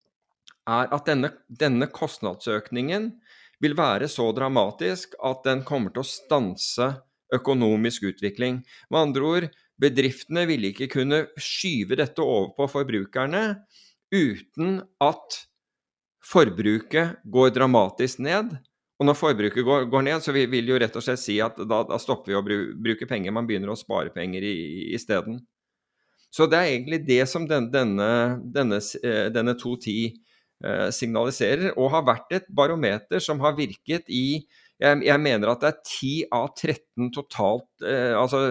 er at denne, denne kostnadsøkningen vil være så dramatisk at den kommer til å stanse økonomisk utvikling. Med andre ord, bedriftene vil ikke kunne skyve dette over på forbrukerne uten at forbruket går dramatisk ned. Og når forbruket går, går ned, så vil, vil jo rett og slett si at da, da stopper vi å bru, bruke penger, man begynner å spare penger i, i stedet. Så det er egentlig det som den, denne, denne, denne to ti eh, signaliserer, og har vært et barometer som har virket i, jeg, jeg mener at det er ti av tretten totalt, eh, altså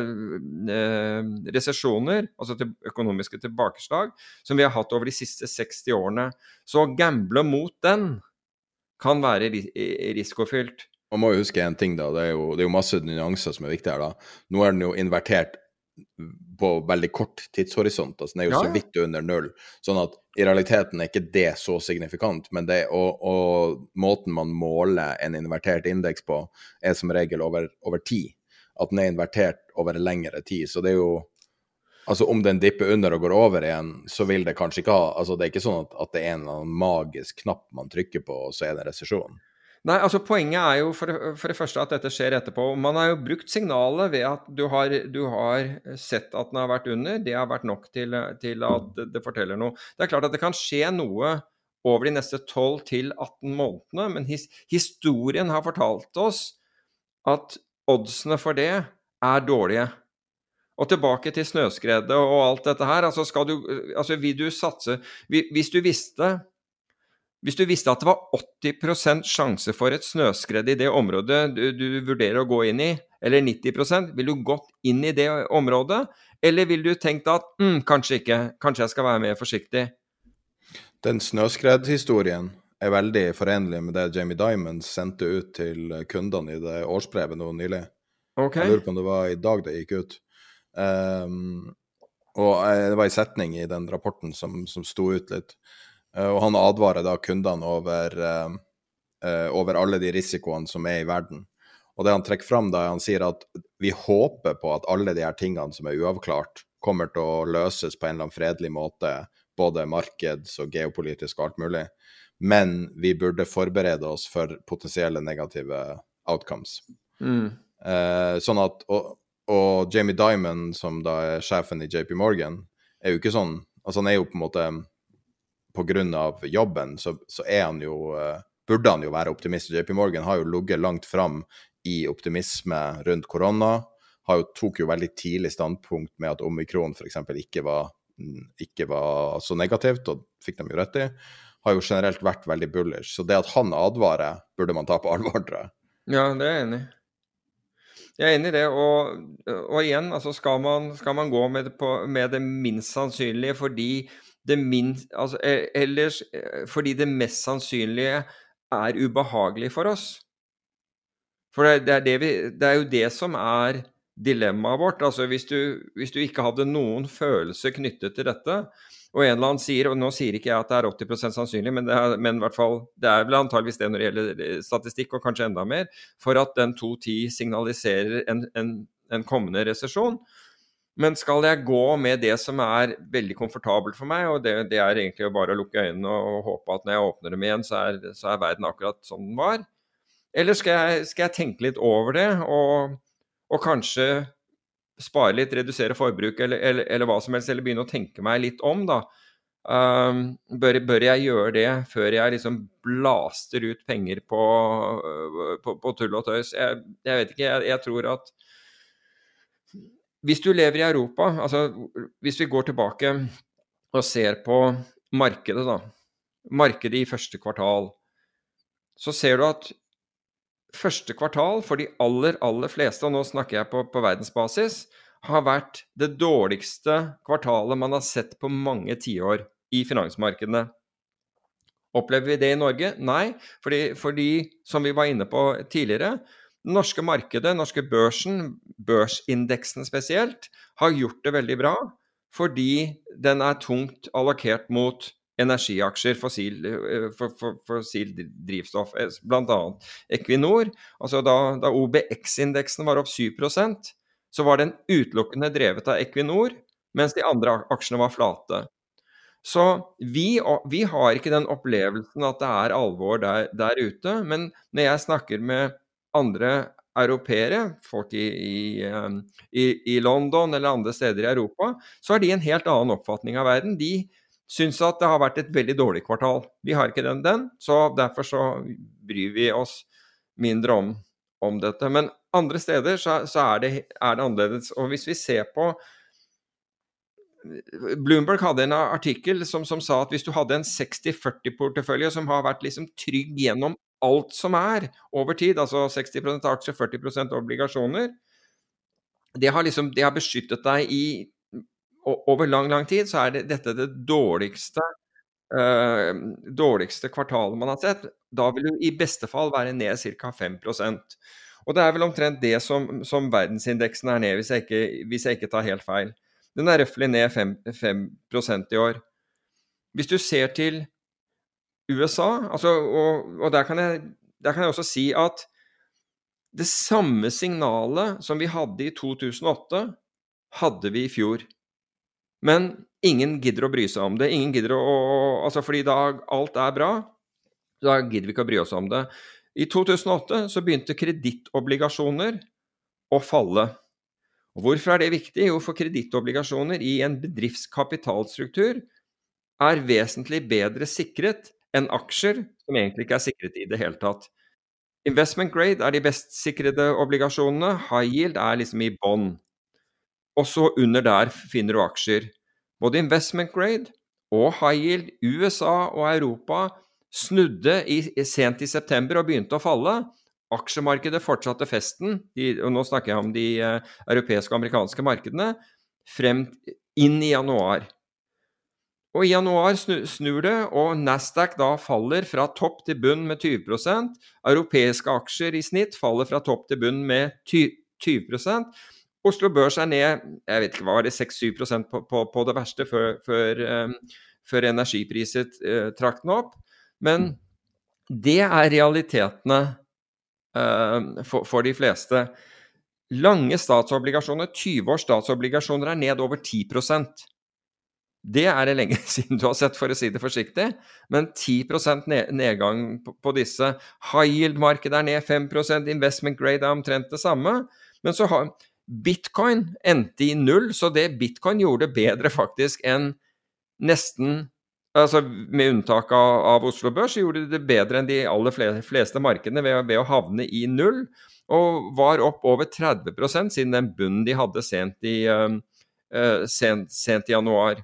eh, resesjoner, altså til økonomiske tilbakeslag, som vi har hatt over de siste seksti årene. Så å gamble mot den kan være risikofylt. Man må jo huske en ting da, det er jo, det er jo masse nyanser som er viktige her da. Nå er den jo invertert på veldig kort tidshorisont, altså den er jo ja, ja. så vidt under null, sånn at i realiteten er ikke det så signifikant, men det, og, og måten man måler en invertert indeks på er som regel over, over tid, at den er invertert over en lengre tid, så det er jo, altså om den dipper under og går over igjen, så vil det kanskje ikke ha, altså det er ikke sånn at, at det er en magisk knapp man trykker på, og så er det resesjon. Nei, altså poenget er jo for det, for det første at dette skjer etterpå. Man har jo brukt signalet ved at du har, du har sett at den har vært under. Det har vært nok til, til at det forteller noe. Det er klart at det kan skje noe over de neste tolv til atten månedene, men his, historien har fortalt oss at oddsene for det er dårlige. Og tilbake til snøskredet og alt dette her, altså skal du, altså vil du satse, hvis du visste... Hvis du visste at det var åtti prosent sjanse for et snøskred i det området du, du vurderer å gå inn i, eller nitti prosent, vil du gått inn i det området, eller vil du tenkt at, mm, kanskje ikke, kanskje jeg skal være mer forsiktig? Den snøskredhistorien er veldig forenlig med det Jamie Dimon sendte ut til kundene i det årsbrevet nå nylig. Okay. Jeg lurer på om det var i dag det gikk ut. Um, og det var en setning i den rapporten som, som sto ut litt. Uh, og han advarer da kundene over, uh, uh, over alle de risikoene som er i verden. Og det han trekker fram da, han sier at vi håper på at alle de her tingene som er uavklart, kommer til å løses på en eller annen fredelig måte, både markeds- og geopolitisk og alt mulig, men vi burde forberede oss for potensielle negative outcomes. Mm. Eh, sånn at, og, og Jamie Dimon, som da er sjefen i J P Morgan, er jo ikke sånn, altså han er jo på en måte, på grunn av jobben, så, så er han jo, eh, burde han jo være optimist. J P Morgan har jo ligget langt fram i optimisme rundt korona, har jo, tok jo veldig tidlig standpunkt med at omikron for eksempel ikke var, ikke var så negativt, og fikk de jo rett i, har jo generelt vært veldig bullish. Så det at han advarer, burde man ta på alvor, tror jeg. Ja, det er jeg enig i. Jeg er enig i det, og, og igjen, altså skal man, skal man gå med det, på, med det minst sannsynlige, fordi det, minst, altså, ellers, fordi det mest sannsynlige er ubehagelig for oss. For det, det, er det, vi, det er jo det som er dilemmaet vårt. Altså hvis du, hvis du ikke hadde noen følelse knyttet til dette, og en eller annen sier, og nå sier ikke jeg at det er åtti prosent sannsynlig, men, det er, men i hvert fall, det er vel antageligvis det når det gjelder statistikk, og kanskje enda mer, for at den to ti signaliserer en, en, en kommende resesjon. Men skal jeg gå med det som er veldig komfortabelt for meg, og det, det er egentlig bare å lukke øynene og, og håpe at når jeg åpner dem igjen, så er, så er verden akkurat som den var? Eller skal jeg, skal jeg tenke litt over det, og, og kanskje spare litt, redusere forbruk, eller, eller, eller hva som helst, eller begynne å tenke meg litt om, da. Um, bør, bør jeg gjøre det før jeg liksom blaster ut penger på, på, på tull og tøys? Jeg, jeg vet ikke, jeg, jeg tror at hvis du lever i Europa, altså hvis vi går tilbake og ser på markedet da, markedet i første kvartal, så ser du at første kvartal for de aller, aller fleste, og nå snakker jeg på, på verdensbasis, har vært det dårligste kvartalet man har sett på mange tiår i finansmarkedene. Opplever vi det i Norge? Nei, fordi, fordi som vi var inne på tidligere, norske markedet, norske børsen, børsindeksen spesielt, har gjort det veldig bra, fordi den er tungt allokert mot energiaksjer, fossil, for, for, fossil drivstoff, blant annet Equinor. Altså da, da O B X-indeksen var opp syv prosent, så var den utelukkende drevet av Equinor, mens de andre aksjene var flate. Så vi, vi har ikke den opplevelsen at det er alvor der, der ute, men når jeg snakker med andre europeere, folk i, i, i London eller andre steder i Europa, så har de en helt annen oppfatning av verden. De synes at det har vært et veldig dårlig kvartal. Vi har ikke den, den, så derfor så bryr vi oss mindre om, om dette. Men andre steder så, så er, det, er det annerledes. Og hvis vi ser på Bloomberg hadde en artikkel som, som sa at hvis du hadde en seksti førti portefølje som har vært liksom trygg gjennom alt som er over tid, altså seksti prosent aksjer, førti prosent obligasjoner, det har, liksom, det har beskyttet deg i over lang, lang tid, så er det, dette det dårligste, uh, dårligste kvartalet man har sett. Da vil du i beste fall være ned ca. fem prosent. Og det er vel omtrent det som, som verdensindeksen er ned, hvis jeg, ikke, hvis jeg ikke tar helt feil. Den er røftlig ned fem prosent i år. Hvis du ser til U S A, altså, og, og der, kan jeg, der kan jeg også si at det samme signalet som vi hadde i to tusen og åtte, hadde vi i fjor. Men ingen gidder å bry seg om det. Ingen gidder å, altså fordi da alt er bra, da gidder vi ikke å bry oss om det. I to tusen og åtte så begynte kredittobligasjoner å falle. Og hvorfor er det viktig? Jo, for kredittobligasjoner i en bedriftskapitalstruktur er vesentlig bedre sikret enn aksjer som egentlig ikke er sikret i det hele tatt. Investment grade er de best sikrede obligasjonene, high yield er liksom i bånd. Og så under der finner du aksjer. Både investment grade og high yield, U S A og Europa snudde i, sent i september og begynte å falle. Aksjemarkedet fortsatte festen, de, og nå snakker jeg om de uh, europeiske og amerikanske markedene, frem inn i januar. Og i januar snu, snur det, og Nasdaq da faller fra topp til bunn med tyve prosent. Europeiske aksjer i snitt faller fra topp til bunn med tyve prosent. Oslo Børs er ned, jeg vet ikke hva var det, seks til syv prosent på, på, på det verste før, før, um, før energipriset uh, trakk den opp. Men det er realitetene uh, for, for de fleste. Lange statsobligasjoner, tyve års statsobligasjoner er ned over ti prosent. Det er det lenge siden du har sett, for å si det forsiktig, men ti prosent nedgang på, på disse. High yield-markedet er ned fem prosent, investment grade er omtrent det samme, men så har Bitcoin endte i null, så det Bitcoin gjorde bedre faktisk enn nesten, altså med unntak av, av Oslo Børs, så gjorde det bedre enn de aller fleste, fleste markedene ved, ved å havne i null, og var opp over tretti prosent siden den bunnen de hadde sent i, uh, uh, sent, sent i januar.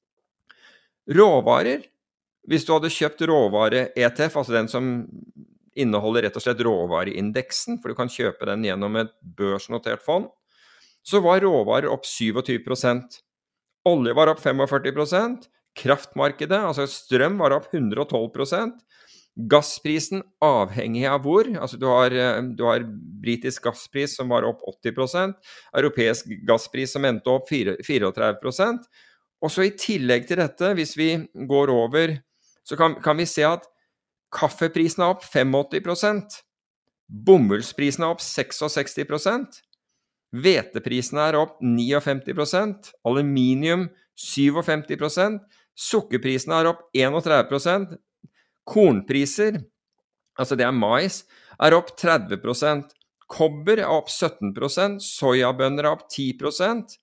Råvarer, hvis du hadde kjøpt råvare-E T F, altså den som inneholder rett og slett råvareindeksen, for du kan kjøpe den gjennom et børsnotert fond, så var råvarer opp tjuesyv prosent. Olje var opp førtifem prosent, kraftmarkedet, altså strøm var opp hundre og tolv prosent, gassprisen avhengig av hvor, altså du har, du har britisk gasspris som var opp åtti prosent, europeisk gasspris som endte opp tretifire prosent, og så i tillegg til dette, hvis vi går over, så kan, kan vi se at kaffeprisen er opp åttifem prosent, bomullsprisen er opp sekstiseks prosent, hveteprisen er opp femtini prosent, aluminium femtisju prosent, sukkerprisen er opp trettien prosent, kornpriser, altså det er mais, er opp tretti prosent, kobber er opp sytten prosent, sojabønner er opp ti prosent,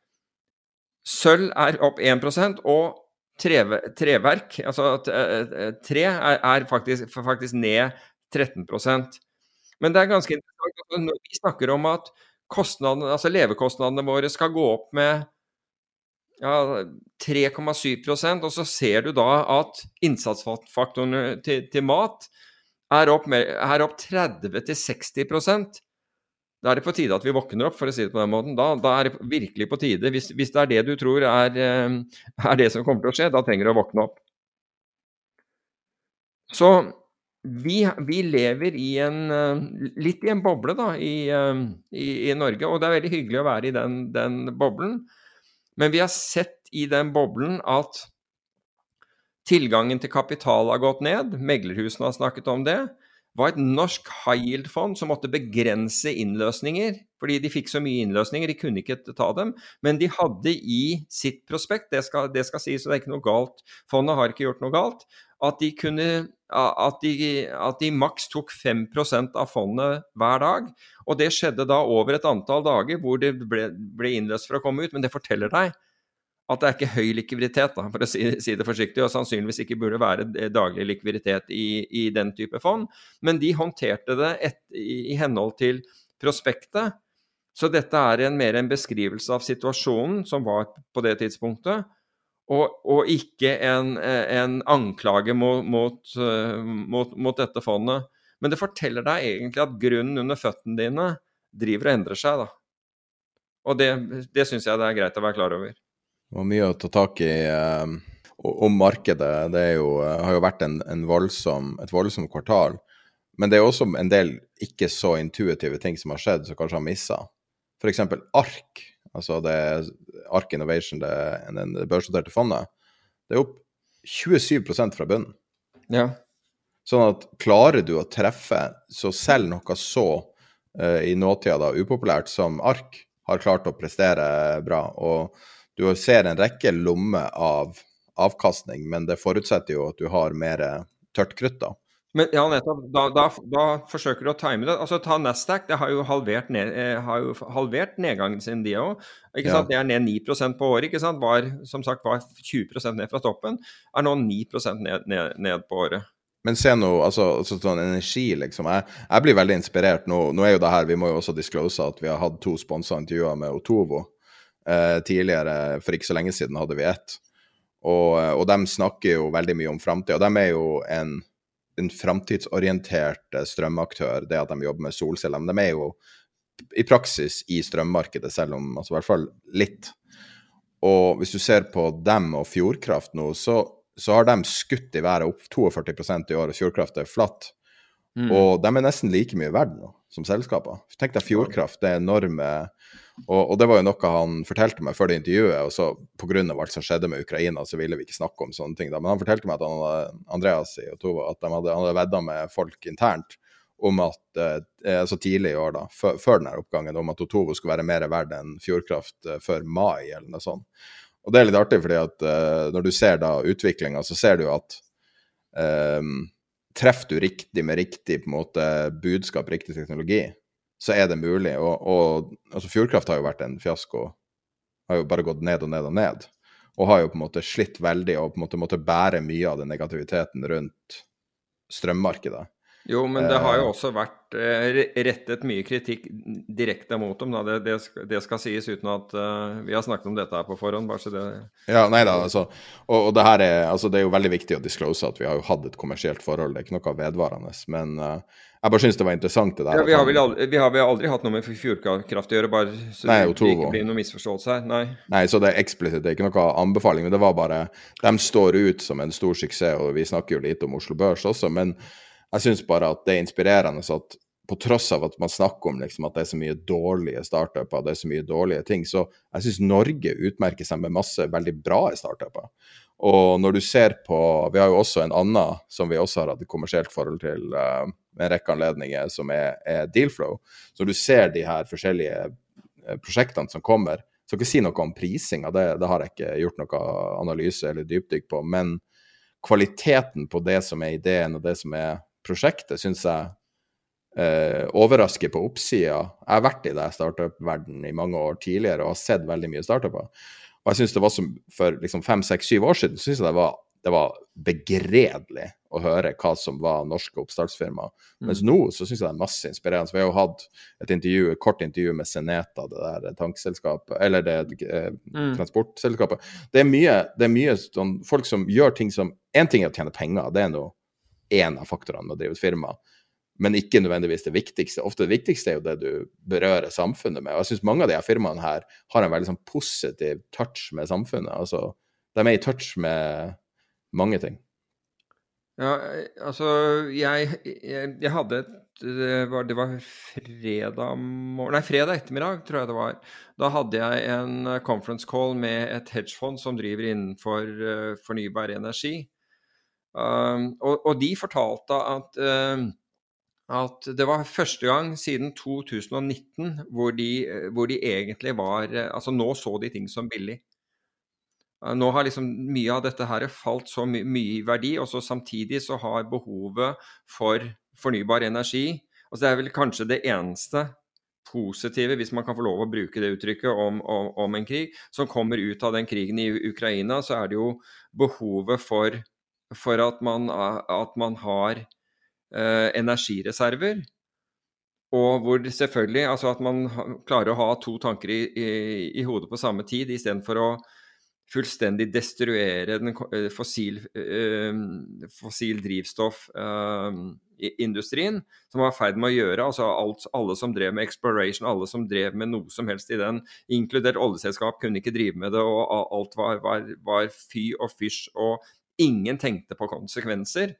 sølv er opp én prosent, og tre, treverk, altså tre er, er faktisk, faktisk ned tretten prosent. Men det er ganske interessant når vi snakker om at kostnadene, altså levekostnadene våre skal gå opp med ja, tre komma syv prosent, og så ser du da at innsatsfaktorene til, til mat er opp, med, er opp tretti til seksti prosent. Da er det på tide at vi våkner opp, for å si det på den måten. Da, da er det virkelig på tide. Hvis, hvis det er det du tror er, er det som kommer til å skje, da trenger du å våkne opp. Så vi, vi lever i en, litt i en boble da, i, i, i Norge, og det er veldig hyggelig å være i den, den boblen. Men vi har sett i den boblen at tilgangen til kapital har gått ned. Meglerhusene har snakket om det. Var et norsk high yield-fond som måtte begrense innløsninger, fordi de fikk så mye innløsninger, de kunne ikke ta dem, men de hadde i sitt prospekt, det skal, det skal sies, så det er ikke noe galt, fondet har ikke gjort noe galt, at de kunne, at de, at de maks tok fem prosent av fondet hver dag, og det skjedde da over et antall dager hvor det ble, ble innløst for å komme ut, men det forteller deg at det er ikke høy likviditet, da, for å si, si det forsiktig, og sannsynligvis ikke burde være daglig likviditet i, i den type fond, men de håndterte det et, i, i henhold til prospektet, så dette er en, mer en beskrivelse av situasjonen som var på det tidspunktet, og, og ikke en, en anklage mot, mot, mot, mot dette fondet. Men det forteller deg egentlig at grunnen under føttene dine driver og endrer seg, da. Og det, det synes jeg det er greit å være klar over. Og mye å ta tak i um, om markedet. Det er jo, har jo vært en, en voldsom, et voldsomt kvartal. Men det er også en del ikke så intuitive ting som har skjedd, som kanskje har misset. For eksempel ARK, altså det ARK Innovation, det, det børsnoterte fondet, det er opp tjuesyv prosent fra bunnen. Ja. Sånn at klarer du å treffe, så selv noe så uh, i nåtida da, upopulært som ARK har klart å prestere bra, og du ser en rekke lommer av avkastning, men det forutsetter jo at du har mer tørt krutt da. Men ja, nettopp, da, da, da forsøker du å time det. Altså ta Nasdaq, det har jo halvert, ned, eh, har jo halvert nedgangen sin de også. Ikke sant? Ja. Det er ned ni prosent på året, ikke sant? Var, som sagt, var tjue prosent ned fra toppen, er nå ni prosent ned, ned, ned på året. Men se nå, altså, altså sånn energi liksom, jeg, jeg blir veldig inspirert. Nå, nå er jo det her, vi må jo også disclose at vi har hatt to sponsorintervjuer med Otovo. Uh, tidligere, for ikke så lenge siden hadde vi ett, og, og de snakker jo veldig mye om fremtid, og de er jo en, en fremtidsorientert strømaktør, det at de jobber med solceller, men de er jo i praksis i strømmarkedet, selv om, altså i hvert fall litt. Og hvis du ser på dem og Fjordkraft nå, så, så har de skutt i været opp førtito prosent i år, og Fjordkraft er flatt, mm. og de er nesten like mye verdt nå, som selskaper. Tenk deg Fjordkraft, det er enorme. Og, og det var jo noe han fortalte meg før det intervjuet, og så på grunn av alt som skjedde med Ukraina, så ville vi ikke snakke om sånne ting da. Men han fortalte meg at han, Andreas i Otovo, at de hadde, han hadde veddet med folk internt om at, eh, altså tidlig i år da, før, før denne oppgangen, om at Otovo skulle være mer verdt enn Fjordkraft eh, før mai, eller noe sånt. Og det er litt artig, fordi at uh, når du ser da utviklingen, så ser du at um, treffer du riktig med riktig på en måte budskap, riktig teknologi, så er det mulig. Og, og altså Fjordkraft har jo vært en fiasko, har jo bare gått ned og ned og ned, og har jo på en måte slitt veldig, og på en måte måtte bære mye av den negativiteten rundt strømmarkedet. Jo, men det har jo også vært eh, rettet mye kritikk direkte mot dem, da. Det, det, skal, det skal sies uten at uh, vi har snakket om dette her på forhånd, bare så det... Ja, nei da, altså, og, og det her er, altså det er jo veldig viktig å disclose at vi har jo hatt et kommersielt forhold, det er ikke noe vedvarende, men uh, jeg bare synes det var interessant det der. Ja, vi har vel aldri, vi har vel aldri hatt noe med Fjordkraft å gjøre, bare så nei, det ikke blir noe misforståelse her, nei. Nei, så det er eksplisitt, det er ikke noe anbefaling, men det var bare, de står ut som en stor suksess, og vi snakker jo litt om Oslo Børs også, men jeg synes bare at det er inspirerende så at på tross av at man snakker om liksom, at det er så mye dårlige startuper, det er så mye dårlige ting, så jeg synes Norge utmerker seg med masse veldig bra startuper. Og når du ser på, vi har jo også en annen som vi også har hatt et kommersielt forhold til uh, med en rekke anledninger som er, er Dealflow. Så når du ser de her forskjellige uh, prosjektene som kommer, så kan jeg si noe om prising, det, det har jeg ikke gjort noe analyse eller dypdykk på, men kvaliteten på det som er ideen og det som er prosjektet, synes jeg eh, overrasker på oppsida. Jeg har vært i det startup-verden i mange år tidligere og har sett veldig mye startuper. Og jeg synes det var som for liksom fem, seks, syv år siden, så synes jeg det var, det var begredelig å høre hva som var norske oppstartsfirmaer. Mm. Mens nå så synes jeg det er masse inspirerende. Vi har jo hatt et intervju, et kort intervju med Seneta, det der tankselskapet, eller det eh, mm. transportselskapet. Det er mye, det er mye sånn, folk som gjør ting som, en ting er å tjene penger, det er noe en av faktorene med å drive et firma, men ikke nødvendigvis det viktigste. Ofte det viktigste er jo det du berører samfunnet med, og jeg synes mange av de her firmaene her har en veldig sånn positiv touch med samfunnet, altså de er i touch med mange ting. Ja, altså jeg, jeg, jeg hadde et, det var, det var fredag morgen, nei fredag ettermiddag tror jeg det var, da hadde jeg en conference call med et hedgefond som driver innenfor uh, fornybar energi. Um, og, og de fortalte at, uh, at det var første gang siden to tusen og nitten hvor de, hvor de egentlig var, uh, altså nå så de ting som billig. Uh, nå har liksom mye av dette her falt så my mye i verdi, og så samtidig så har behovet for fornybar energi, og så er vel kanskje det eneste positive, hvis man kan få lov å bruke det uttrykket om, om, om en krig, som kommer ut av den krigen i Ukraina, så er det jo behovet for for at man, at man har eh, energireserver, og hvor selvfølgelig, altså at man klarer å ha to tanker i, i, i hodet på samme tid, i stedet for å fullstendig destruere den fossil, eh, fossil drivstoff eh, industrien, som var ferd med å gjøre, altså alt, alle som drev med exploration, alle som drev med noe som helst i den, inkludert oljeselskap, kunne ikke drive med det, og alt var, var, var fy og fysj, og ingen tenkte på konsekvenser.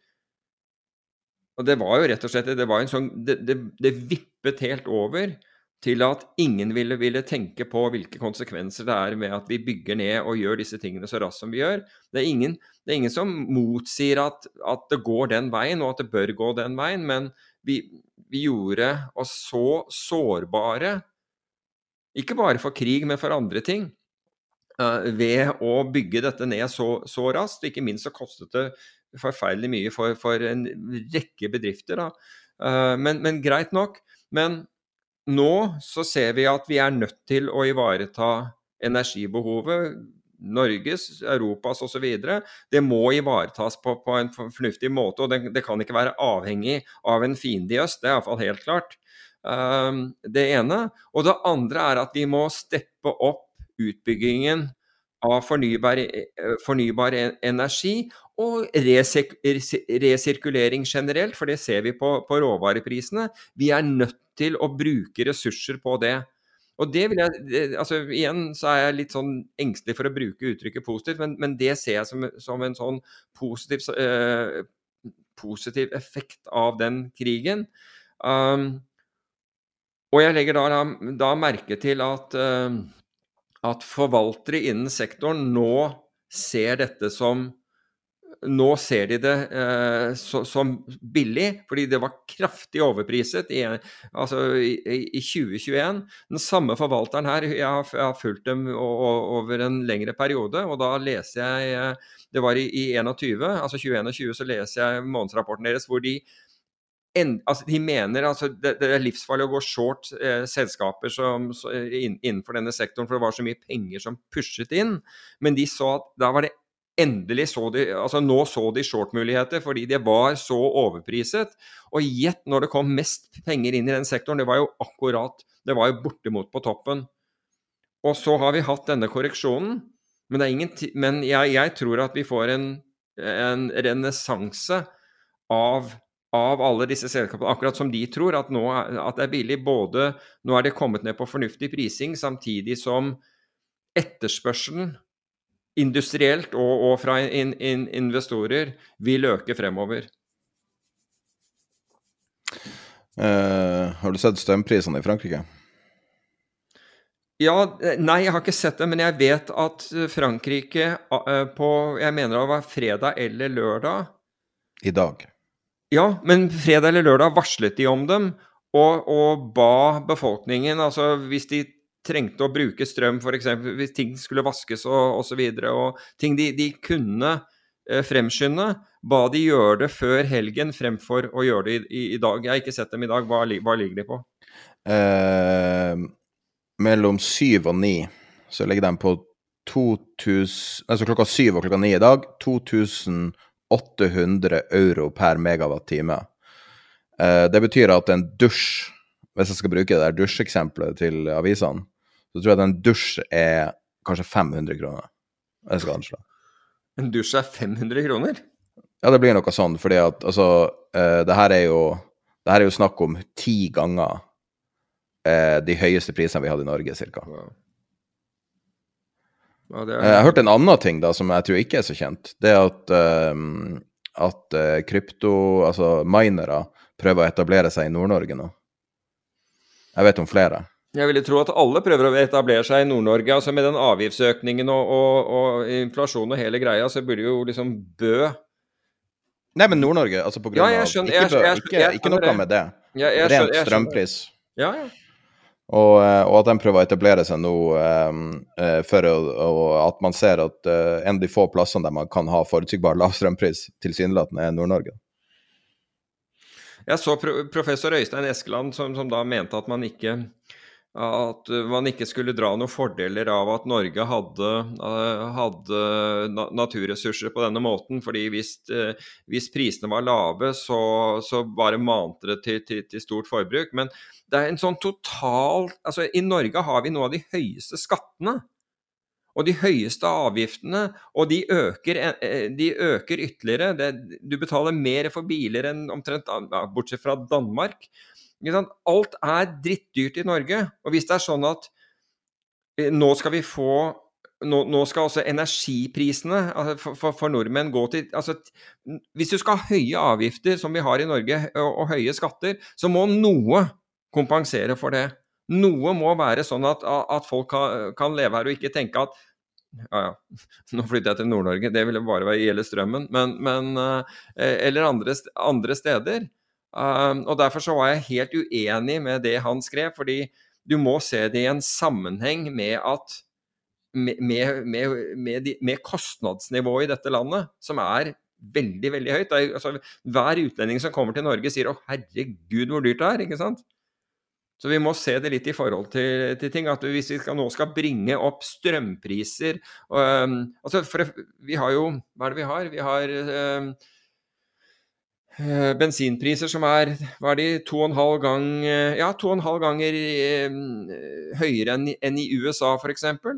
Og det var jo rett og slett, det var en sånn, det, det, det vippet helt over til at ingen ville, ville tenke på hvilke konsekvenser det er med at vi bygger ned og gjør disse tingene så raskt som vi gjør. Det er ingen, det er ingen som motsier at, at det går den veien, og at det bør gå den veien, men vi, vi gjorde oss så sårbare, ikke bare for krig, men for andre ting, Uh, ved å bygge dette ned så, så raskt. Ikke minst så kostet det forferdelig mye for, for en rekke bedrifter. Da. Uh, men, men greit nok. Men nå så ser vi at vi er nødt til å ivareta energibehovet, Norges, Europas og så videre. Det må ivaretas på, på en fornuftig måte, og det, det kan ikke være avhengig av en fiende i øst. Det er i hvert fall helt klart. Uh, det ene. Og det andre er at vi må steppe opp utbyggingen av fornybar, fornybar energi og resik resirkulering generelt, for det ser vi på, på råvareprisene. Vi er nødt til å bruke ressurser på det. Og det vil jeg, altså igjen så er jeg litt sånn engstelig for å bruke uttrykket positivt, men, men det ser jeg som, som en sånn positiv, eh, positiv effekt av den krigen. Um, og jeg legger da, da merke til at uh, at forvaltere innen sektoren nå ser dette som nå ser de det eh, så, som billig, fordi det var kraftig overpriset i, altså i, i tjue tjueen. Den samme forvalteren her, jeg har, jeg har fulgt dem over en lengre periode, og da leser jeg, det var i, i tjueen, altså tjue tjue, så leser jeg månedsrapporten deres, hvor de En, altså de mener altså det, det er livsfarlig å gå short eh, selskaper som, så, inn, innenfor denne sektoren, for det var så mye penger som pushet inn, men de så at da var det endelig så de, altså nå så de short-muligheter, fordi det var så overpriset, og gjett når det kom mest penger inn i den sektoren, det var jo akkurat, det var jo bortimot på toppen. Og så har vi hatt denne korreksjonen, men, det er ingen, men jeg, jeg tror at vi får en, en renessanse av av alle disse selskapene, akkurat som de tror at, nå, at det er billig, både nå er det kommet ned på fornuftig prising, samtidig som etterspørselen industrielt og, og fra in, in investorer vil øke fremover. Uh, har du sett strømprisene i Frankrike? Ja, nei, jeg har ikke sett det, men jeg vet at Frankrike uh, på, jeg mener det var fredag eller lørdag. I dag. Ja, men fredag eller lørdag varslet de om dem, og, og ba befolkningen, altså hvis de trengte å bruke strøm, for eksempel, hvis ting skulle vaskes og, og så videre, og ting de, de kunne eh, fremskynde, ba de gjøre det før helgen fremfor å gjøre det i, i, i dag. Jeg har ikke sett dem i dag. Hva, hva ligger de på? Eh, mellom syv og ni, så ligger de på to tusen, altså klokka syv og klokka ni i dag, to tusen åtte hundre euro per megawatt-time. Eh, det betyr at en dusj, hvis jeg skal bruke det der dusjeksemplet til avisene, så tror jeg at en dusj er kanskje fem hundre kroner. Jeg skal anslå. En dusj er fem hundre kroner? Ja, det blir noe sånn, fordi at, altså, eh, det her er jo, det her er jo snakk om ti ganger eh, de høyeste prisene vi hadde i Norge, cirka. Wow. Ja, er... Jeg har hørt en annen ting da, som jeg tror ikke er så kjent. Det er at, um, at uh, krypto, altså minere, prøver å etablere seg i Nord-Norge nå. Jeg vet om flere. Jeg ville tro at alle prøver å etablere seg i Nord-Norge. Altså med den avgiftsøkningen og, og, og inflasjon og hele greia, så burde jo liksom Bø... Nei, men Nord-Norge, altså på grunn av... Ja, jeg skjønner, ikke, jeg, jeg, ikke, jeg, ikke noe det. med det. Ja, jeg, Rent jeg, jeg, strømpris. Ja, ja. Og, og at de prøver å etablere seg nå um, uh, for å, og at man ser at uh, en av de få plassene der man kan ha forutsigbar lav strømpris tilsynelatende er Nord-Norge. Jeg så pro professor Øystein Eskeland som, som da mente at man ikke at man ikke skulle dra noen fordeler av at Norge hadde, uh, hadde na naturressurser på denne måten, fordi hvis, uh, hvis prisene var lave, så, så bare mante det til, til, til stort forbruk. Men det er en sånn total... Altså, i Norge har vi noe av de høyeste skattene, og de høyeste avgiftene, og de øker, de øker ytterligere. Det, du betaler mer for biler enn omtrent, bortsett fra Danmark. Alt er drittdyrt i Norge, og hvis det er sånn at nå skal vi få, nå, nå skal også energiprisene altså for, for, for nordmenn gå til, altså hvis du skal ha høye avgifter som vi har i Norge, og, og høye skatter, så må noe kompensere for det. Noe må være sånn at, at folk kan, kan leve her og ikke tenke at ja, ja, nå flytter jeg til Nord-Norge, det ville bare være gjelde strømmen, men, men, eller andre, andre steder. Um, og derfor så var jeg helt uenig med det han skrev, fordi du må se det i en sammenheng med at med, med, med, med, de, med kostnadsnivået i dette landet, som er veldig, veldig høyt. Er, altså, hver utlending som kommer til Norge sier, å herregud hvor dyrt det er, ikke sant? Så vi må se det litt i forhold til, til ting, at hvis vi skal, nå skal bringe opp strømpriser, um, altså for vi har jo, hva er det vi har? Vi har... Um, bensinpriser som er, hva er de, to og en halv gang, ja, to og en halv ganger eh, høyere enn, enn i U S A for eksempel.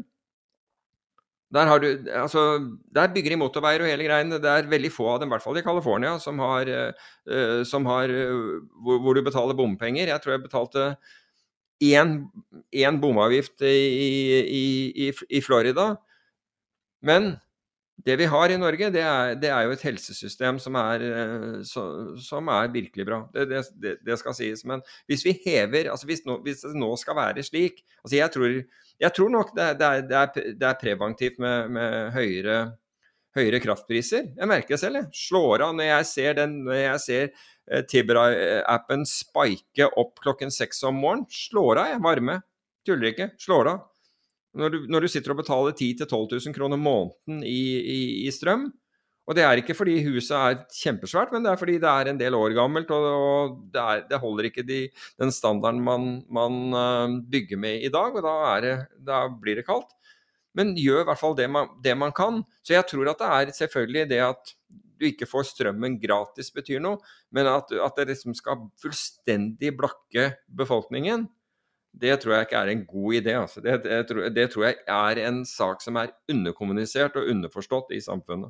Der har du, altså, der bygger de motorveier og hele greiene, det er veldig få av dem, i hvert fall i California, som har, eh, som har hvor, hvor du betaler bompenger. Jeg tror jeg betalte en, en bomavgift i, i, i, i Florida, men det vi har i Norge, det er, det er jo et helsesystem som er, så, som er virkelig bra. Det, det, det skal sies. Men hvis vi hever, altså hvis, nå, hvis det nå skal være slik, altså jeg tror, jeg tror nok det, det, er, det, er, det er preventivt med, med høyere, høyere kraftpriser. Jeg merker det selv, jeg. Slår av når jeg ser den, når jeg ser eh, Tibra-appen spike opp klokken seks om morgen. Slår av, jeg, varme. Tuller ikke, slår av. Når du, når du sitter og betaler ti til tolv tusen kroner måneden i, i, i strøm, og det er ikke fordi huset er kjempesvært, men det er fordi det er en del år gammelt, og, og det, er, det holder ikke de, den standarden man, man uh, bygger med i dag, og da, er det, da blir det kaldt. Men gjør i hvert fall det man, det man kan. Så jeg tror at det er selvfølgelig det at du ikke får strømmen gratis betyr noe, men at, at det liksom skal fullstendig blakke befolkningen, det tror jeg ikke er en god idé. Altså. Det, det, tror, det tror jeg er en sak som er underkommunisert og underforstått i samfunnet.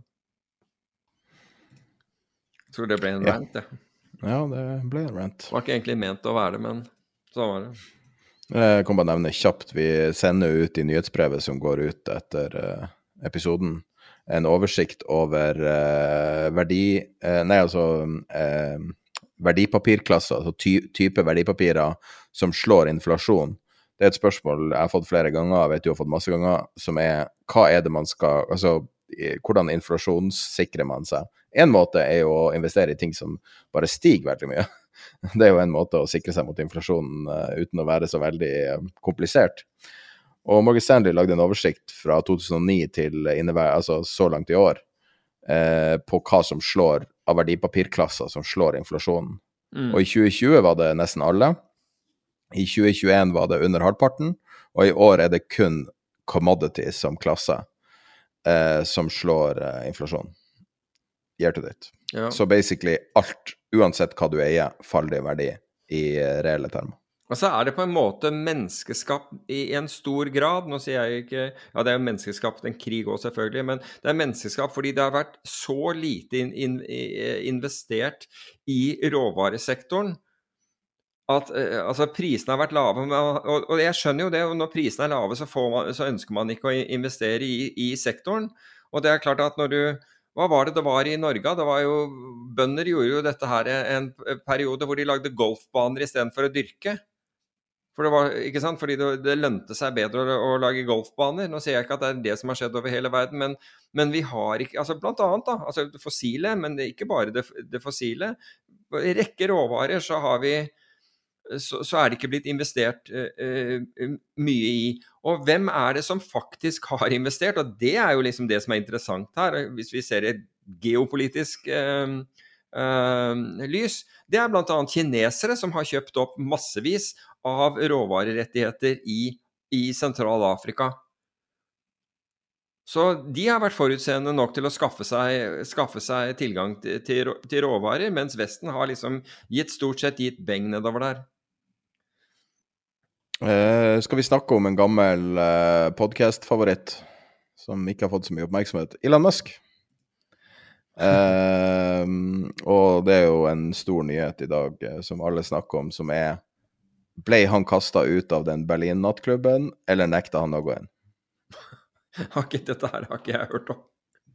Jeg tror det ble en ja. rant, ja. Ja, det ble en rant. Det var ikke egentlig ment å være det, men så var det. Jeg kan bare nevne kjapt, vi sender ut i nyhetsbrevet som går ut etter uh, episoden, en oversikt over uh, verdi, uh, nei altså uh, verdipapirklasser, altså ty type verdipapirer som slår inflasjon. Det er et spørsmål jeg har fått flere ganger, jeg vet du har fått masse ganger, som er, hva er det man skal, altså hvordan inflasjonssikrer man seg? En måte er jo å investere i ting som bare stiger veldig mye. Det er jo en måte å sikre seg mot inflasjonen uh, uten å være så veldig uh, komplisert. Og Morgan Stanley lagde en oversikt fra to tusen og ni til innevær, altså så langt i år, uh, på hva som slår av verdipapirklasser som slår inflasjonen. Mm. Og i tjue tjue var det nesten alle. I tjue tjueen var det under halvparten, og i år er det kun commodities som klasse uh, som slår uh, inflasjonen. Year to date. Ja. Så basically alt, uansett hva du eier, faller i verdi i reelle termer. Og så er det på en måte menneskeskapt i en stor grad. Nå sier jeg ikke, ja det er jo menneskeskapt, en krig også selvfølgelig, men det er menneskeskapt fordi det har vært så lite in, in, investert i råvaresektoren at eh, altså prisene har vært lave, og, og jeg skjønner jo det, og når prisene er lave så, får man, så ønsker man ikke å investere i, i sektoren, og det er klart at når du hva var det det var i Norge? Det var jo, bønder gjorde jo dette her en periode hvor de lagde golfbaner i stedet for å dyrke. For det var, ikke sant? Fordi det, det lønte seg bedre å, å lage golfbaner. Nå sier jeg ikke at det er det som har skjedd over hele verden, men, men vi har ikke, altså blant annet da, altså det fossile, men det er ikke bare det, det fossile. I rekke råvarer så har vi, så, så er det ikke blitt investert uh, uh, mye i. Og hvem er det som faktisk har investert? Og det er jo liksom det som er interessant her, hvis vi ser et geopolitisk uh, uh, lys. Det er blant annet kinesere som har kjøpt opp massevis av råvarerettigheter i, i Sentral-Afrika. Så de har vært forutseende nok til å skaffe seg, skaffe seg tilgang til, til, til råvarer, mens Vesten har liksom gitt, stort sett gitt beng nedover der. Uh, skal vi snakke om en gammel uh, podcast-favoritt som ikke har fått så mye oppmerksomhet? Elon Musk. Uh, og det er jo en stor nyhet i dag uh, som alle snakker om, som er, ble han kastet ut av den Berlin-nattklubben, eller nekta han å gå inn? Har ikke dette her, har ikke jeg hørt om.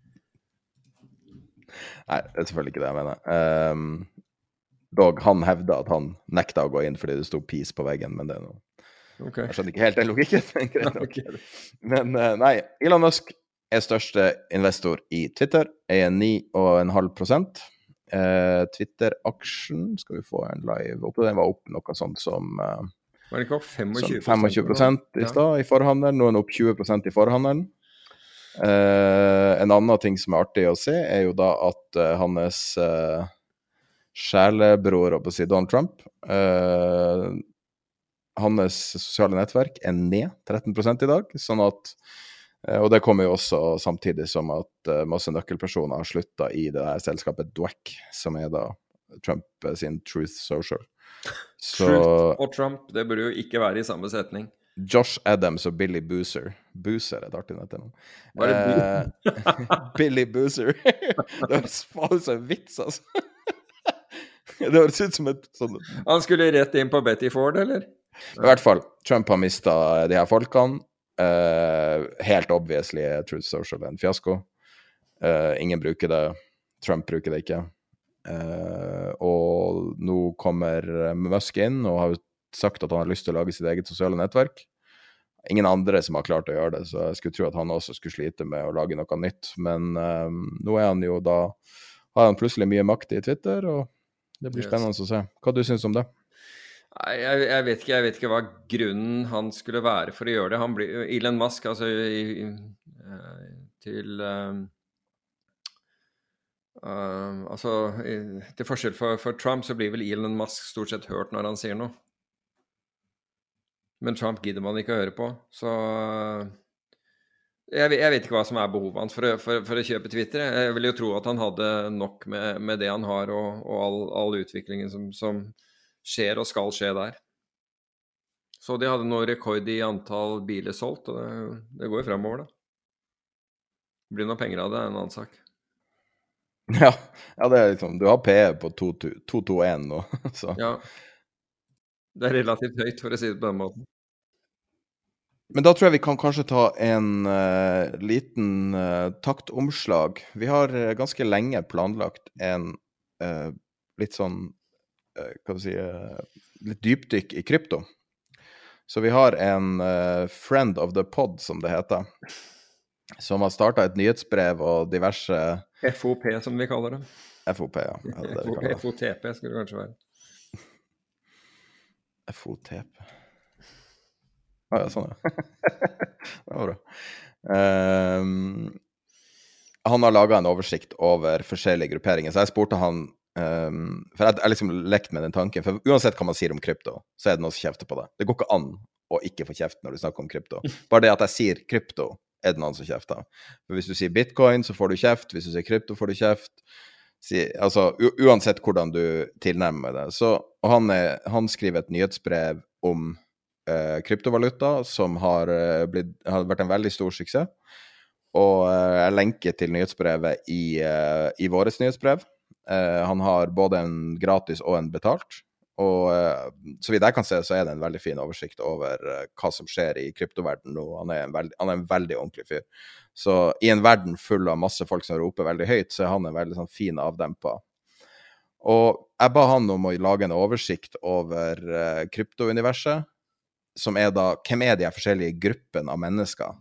Nei, det er selvfølgelig ikke det jeg mener. Um, dog, han hevda at han nekta å gå inn fordi det stod peace på veggen, men det er noe. Okay. Jeg skjønner ikke helt den logikken. Okay. Men uh, nei, Elon Musk er største investor i Twitter, er ni komma fem prosent. Uh, Twitter-aksjen, skal vi få en live opp, den var opp noe sånt som uh, var det ikke opp tjuefem prosent? tjuefem prosent i stad i forhandelen, nå er den opp tjue prosent i forhandelen. Uh, en annen ting som er artig å se er jo da at uh, hans uh, sjælebror, på å si Donald Trump, uh, hans sosiale nettverk er ned tretten prosent i dag, sånn at, og det kommer jo også samtidig som at masse nøkkelpersoner har sluttet i det her selskapet D W A C, som er da Trump sin Truth Social. Så, Truth og Trump, det burde jo ikke være i samme setning. Josh Adams og Billy Boozer. Boozer er et artig nett nå. Var det eh, Billy Boozer? Det var faen så en vits, altså. Det høres ut som et sånn... Han skulle rett inn på Betty Ford, eller? I hvert fall, Trump har mistet de her folkene. Uh, helt obviously er Truth Social en fiasko. Uh, ingen bruker det. Trump bruker det ikke. Uh, og nå kommer Musk inn og har sagt at han har lyst til å lage sitt eget sosiale nettverk. ingen andre som har klart å gjøre det, så jeg skulle tro at han også skulle slite med å lage noe nytt. Men um, nå er han jo da, har han plutselig mye makt i Twitter, og det blir spennende yes. å se. Hva du synes om det? Nei, jeg, jeg vet ikke, jeg vet ikke hva grunnen han skulle være for å gjøre det. Han blir, Elon Musk, altså i, i, til um, uh, altså i, til forskjell for, for Trump så blir vel Elon Musk stort sett hørt når han sier noe. Men Trump gidder man ikke å høre på, så jeg, jeg vet ikke hva som er behovet hans for å, for, for å kjøpe Twitter. Jeg vil jo tro at han hadde nok med, med det han har, og, og all, all utviklingen som, som skjer og skal skje der. Så de hadde noe rekord i antall biler solgt, og det, det går jo fremover da. Det blir noe penger av det, en annen sak. Ja, ja det er liksom, du har P E på to to en nå, så... Ja. Det er relativt høyt, for å si det på den måten. Men da tror jeg vi kan kanskje ta en uh, liten uh, taktomslag. Vi har uh, ganske lenge planlagt en uh, litt sånn, uh, hva skal jeg si, uh, litt dypdykk i krypto. Så vi har en uh, friend of the pod, som det heter, som har startet et nyhetsbrev og diverse... F O P, som vi kaller det. F O P, ja. Det det vi kaller det. F O T P skulle det kanskje være. F O T P. Ah, ja, sånn, ja. Det var bra. Um, han har laget en oversikt over forskjellige grupperinger, så jeg spurte han, um, for jeg har liksom lekt med den tanken, for uansett hva man sier om krypto, så er det noe som kjefter på det. Det går ikke an å ikke få kjeft når du snakker om krypto. Bare det at jeg sier krypto, er det noen som kjefter. For hvis du sier bitcoin, så får du kjeft. Hvis du sier krypto, får du kjeft. Si, altså, u uansett hvordan du tilnærmer det. Så, og han, er, han skriver et nyhetsbrev om uh, kryptovaluta, som har, uh, blitt, har vært en veldig stor suksess. Og uh, jeg lenker til nyhetsbrevet i, uh, i våres nyhetsbrev. Uh, han har både en gratis og en betalt. Og uh, så vidt jeg kan se, så er det en veldig fin oversikt over uh, hva som skjer i kryptoverden nå. Han er en veldig, han er en veldig ordentlig fyr. Så i en verden full av masse folk som roper veldig høyt, så er han en veldig sånn fin avdempa. Og jeg ba han om å lage en oversikt over uh, kryptouniverset, som er da, hvem er de forskjellige gruppene av mennesker?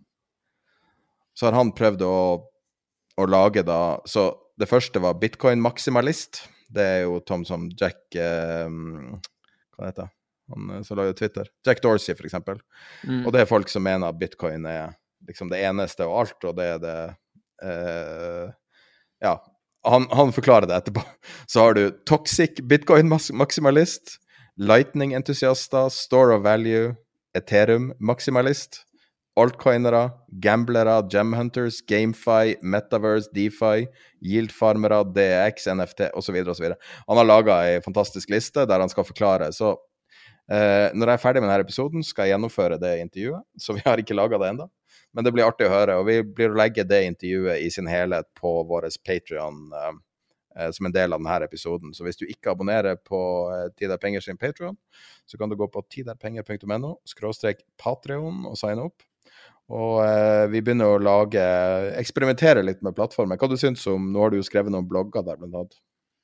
Så har han prøvd å, å lage da, så det første var Bitcoin-maksimalist. Det er jo Tom som Jack, uh, hva heter det? Han som lager Twitter. Jack Dorsey, for eksempel. Mm. Og det er folk som mener at Bitcoin er liksom det eneste og alt, og det er det uh, ja, han, han forklarer det etterpå. Så har du Toxic Bitcoin-maksimalist, Lightning-entusiaster, Store of Value, Ethereum-maksimalist, altcoinere, gamblere, gemhunters, GameFi, Metaverse, DeFi, yield-farmere, D X, N F T, og så videre og så videre. Han har laget en fantastisk liste der han skal forklare, så uh, når jeg er ferdig med denne episoden, skal jeg gjennomføre det intervjuet, så vi har ikke laget det enda. Men det blir artig å høre, og vi blir å legge det intervjuet i sin helhet på vår Patreon eh, som en del av denne episoden. Så hvis du ikke abonnerer på eh, Tider Penger sin Patreon, så kan du gå på tiderpenger punktum no, skråstrek Patreon og signe opp. Og eh, vi begynner å lage, eksperimentere litt med plattformen. Hva du synes om, nå har du jo skrevet noen blogger der blant annet.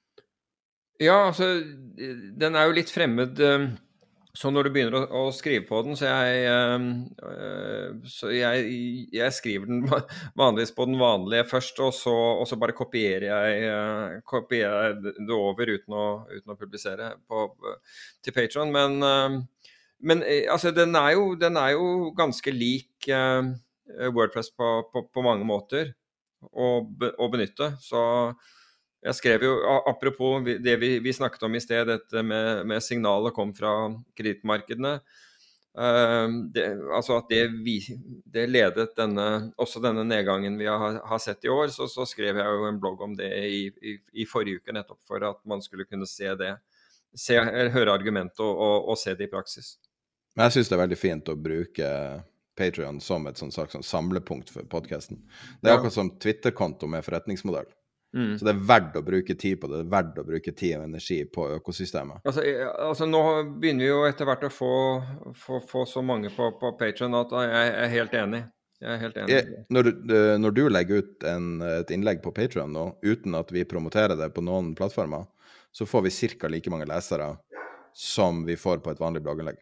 Ja, altså, den er jo litt fremmed... Um Så når du begynner å, å skrive på den, så jeg, øh, så jeg, jeg skriver den vanligvis på den vanlige først, og så, og så bare kopierer jeg, øh, kopierer jeg det over uten å, uten å publisere på, til Patreon. Men, øh, men altså, den, er jo, den er jo ganske lik øh, WordPress på, på, på mange måter å, å benytte, så... Jeg skrev jo, apropos det vi, vi snakket om i sted, dette med, med signalet kom fra kredittmarkedene, uh, det, altså at det, vi, det ledet denne, også denne nedgangen vi har, har sett i år, så, så skrev jeg jo en blogg om det i, i, i forrige uke, nettopp for at man skulle kunne se det, se, høre argumentet og, og, og se det i praksis. Men jeg synes det er veldig fint å bruke Patreon som et sånt slags sånn samlepunkt for podcasten. Det er ja. Akkurat som Twitter-konto med forretningsmodell. Mm. Så det er verdt å bruke tid på det, det er verdt å bruke tid og energi på økosystemet. Altså, altså nå begynner vi jo etter hvert å få, få, få så mange på, på Patreon at jeg er helt enig. Jeg er helt enig. Jeg, når, når du legger ut en, et innlegg på Patreon nå, uten at vi promoterer det på noen plattformer, så får vi cirka like mange lesere som vi får på et vanlig blogginnlegg.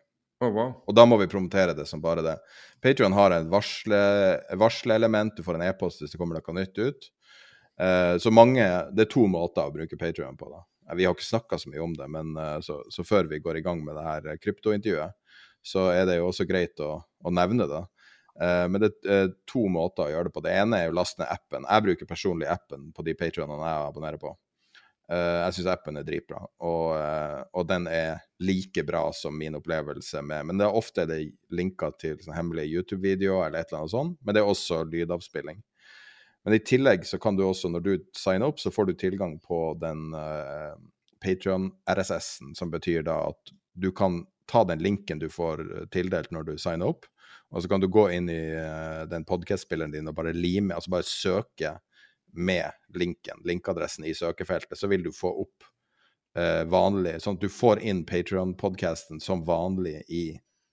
Oh, wow. Og da må vi promotere det som bare det. Patreon har en varsle, varsleelement, du får en e-post hvis det kommer noe nytt ut. Uh, så mange, det er to måter å bruke Patreon på da. Vi har ikke snakket så mye om det, men uh, så, så før vi går i gang med det her kryptointervjuet, så er det jo også greit å, å nevne det. Uh, men det er uh, to måter å gjøre det på. Det ene er å laste ned appen. Jeg bruker personlig appen på de Patreonene jeg abonnerer på. Uh, jeg synes appen er dritbra, og, uh, og den er like bra som min opplevelse med, men det er ofte det linker til sånn hemmelige YouTube-videoer eller et eller annet sånt, men det er også lydavspilling. Men i tillegg så kan du også, når du signer opp, så får du tilgang på den uh, Patreon-R S S-en, som betyr da at du kan ta den linken du får tildelt når du signer opp, og så kan du gå inn i uh, den podcast-spilleren din og bare lime, altså bare søke med linken, linkadressen i søkefeltet, så vil du få opp uh, vanlig, sånn at du får inn Patreon-podcasten som vanlig i,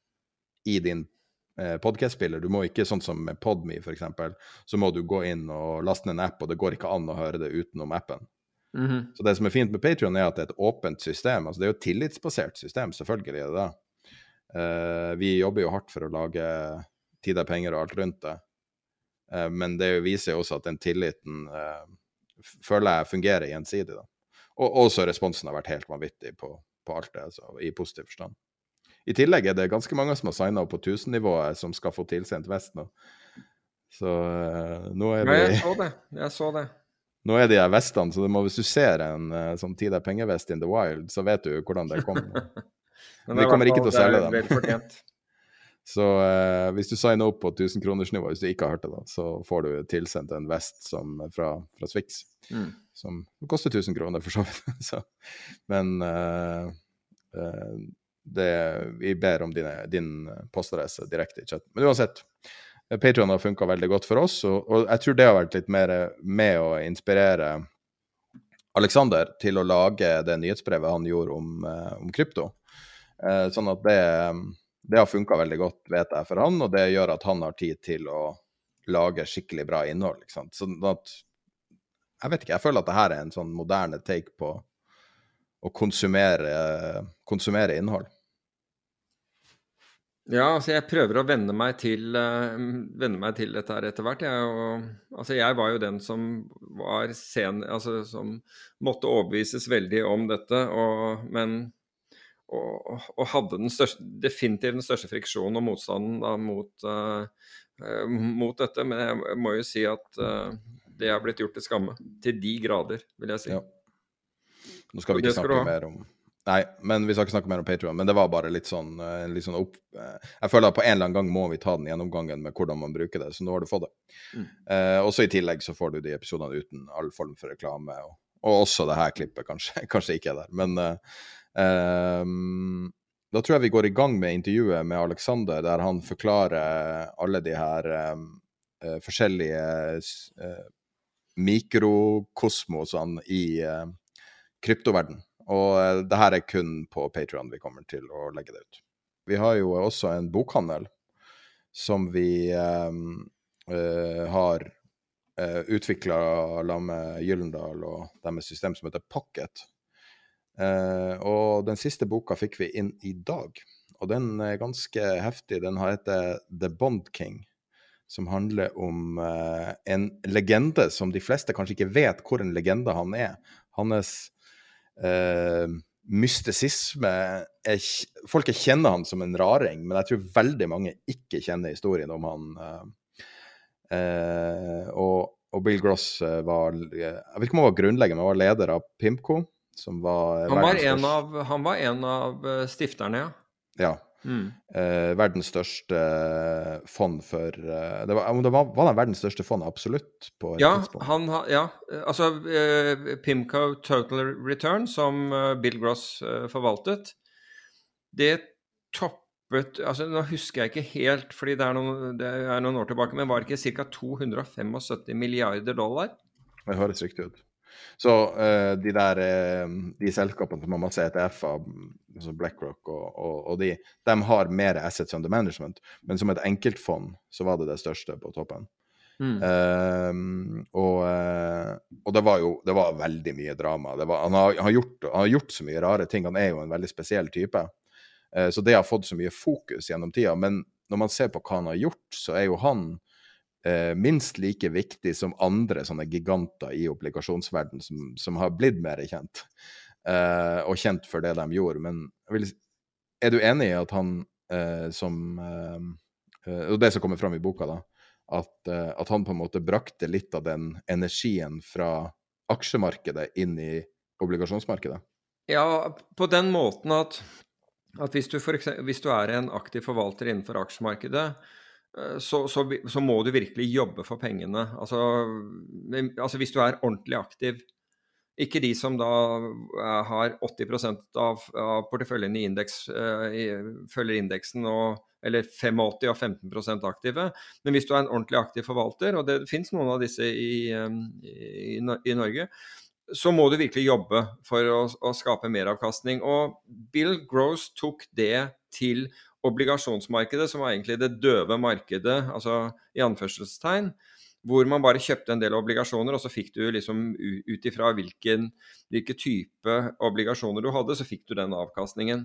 i din uh, podcast-spiller. Du må ikke, sånn som med Podme for eksempel, så må du gå inn og laste ned en app, og det går ikke an å høre det utenom appen. Mm-hmm. Så det som er fint med Patreon er at det er et åpent system, altså det er jo et tillitsbasert system, selvfølgelig er det det. Uh, vi jobber jo hardt for å lage tid og penger og alt rundt det. Men det viser jo også at den tilliten uh, føler jeg fungerer gjensidig da. Og også responsen har vært helt vanvittig på, på alt det, altså, i positiv forstand. I tillegg er det ganske mange som har signet opp på tusen-nivået som skal få tilsendt vest nå. Så uh, nå er vi... Ja, jeg så det, jeg så det. Nå er de her vestene, så det må, hvis du ser en uh, sånn tid er pengevest in the wild, så vet du hvordan det kommer. Men vi kommer ikke til å selge dem. Det er vel fortjent. Så eh, hvis du signer opp på tusen kroners nivå, hvis du ikke har hørt det da, så får du tilsendt en vest som, fra, fra Swix, mm. som koster tusen kroner for så vidt. så, men eh, eh, det, vi ber om dine, din postadresse direkte i chat. Men uansett, Patreon har funket veldig godt for oss, og, og jeg tror det har vært litt mer med å inspirere Alexander til å lage det nyhetsbrevet han gjorde om, eh, om krypto. Eh, sånn at det... Det har funket veldig godt, vet jeg, for han, og det gjør at han har tid til å lage skikkelig bra innhold, ikke sant? Så at, jeg vet ikke, jeg føler at det her er en sånn moderne take på å konsumere, konsumere innhold. Ja, altså jeg prøver å vende meg til, uh, vende meg til dette her etter hvert. Jeg, og, altså jeg var jo den som var sen, altså som måtte overbevises veldig om dette, og, men... Og, og hadde den største, definitivt den største friksjonen og motstanden da, mot, uh, uh, mot dette, men jeg må jo si at uh, det har blitt gjort til skamme, til de grader, vil jeg si. Ja. Nå skal vi ikke snakke mer om... Nei, men vi skal ikke snakke mer om Patreon, men det var bare litt sånn, uh, litt sånn opp... Uh, jeg føler at på en eller annen gang må vi ta den gjennomgangen med hvordan man bruker det, så nå har du fått det. Mm. Uh, også i tillegg så får du de episodene uten all form for reklame, og, og også det her klippet kanskje, kanskje ikke er der, men... Uh, Um, da tror jeg vi går i gang med intervjuet med Alexander, der han forklarer alle de her um, uh, forskjellige uh, mikrokosmosene i uh, kryptoverden. Og uh, det her er kun på Patreon vi kommer til å legge det ut. Vi har jo også en bokhandel som vi um, uh, har uh, utviklet la med Gyllendal og deres system som heter Pocket. Uh, og den siste boka fikk vi inn i dag, og den er ganske heftig. Den heter The Bond King, som handler om uh, en legende som de fleste kanskje ikke vet hvor en legende han er. Hans uh, mystisisme er, folk kjenner han som en raring, men jeg tror veldig mange ikke kjenner historien om han. Uh, uh, og, og Bill Gross var, jeg vet ikke om han var grunnlegger, men han var leder av Pimco, som var han var, en av, han var en av stifterne, ja. Ja. Mm. Eh, verdens største fond for eh, det var, det var, var den verdens største fond absolutt på et ja, tidspunkt? Han, ja, altså eh, Pimco Total Return, som eh, Bill Gross eh, forvaltet, det toppet, altså nå husker jeg ikke helt, fordi det er noen, det er noen år tilbake, men var det ikke cirka to hundre og syttifem milliarder dollar? Det høres riktig ut. Så uh, de der uh, de selskapene som har masse E T F-er, altså BlackRock og, og, og de, de har mer assets under management, men som et enkeltfond så var det det største på toppen. Mm. Uh, og, uh, og det var jo det var veldig mye drama. Det var, han, har, han, har gjort, han har gjort så mye rare ting. Han er jo en veldig spesiell type. Eh, så det har fått så mye fokus gjennom tida, men når man ser på hva han har gjort, så er jo han eh, minst like viktig som andre sånne giganter i obligasjonsverden som, som har blitt mer kjent, eh, og kjent for det de gjorde. Men jeg vil, er du enig i at han eh, som, eh, og det som kommer fram i boka da, at, eh, at han på en måte brakte litt av den energien fra aksjemarkedet inn i obligasjonsmarkedet? Ja, på den måten at, at hvis, du for eksempel, hvis du er en aktiv forvalter innenfor aksjemarkedet, så, så, så må du virkelig jobbe for pengene. Altså, altså hvis du er ordentlig aktiv, ikke de som da har åtti prosent av, av porteføljen i indeks, uh, følger indeksen, og, eller åttifem og femten prosent aktive, men hvis du er en ordentlig aktiv forvalter, og det finnes noen av disse i, um, i, i Norge, så må du virkelig jobbe for å, å skape meravkastning. Og Bill Gross tok det til obligasjonsmarkedet, som var egentlig det døve markedet, altså i anførselstegn, hvor man bare kjøpte en del obligasjoner, og så fikk du liksom ut ifra hvilken, hvilke type obligasjoner du hadde, så fikk du den avkastningen.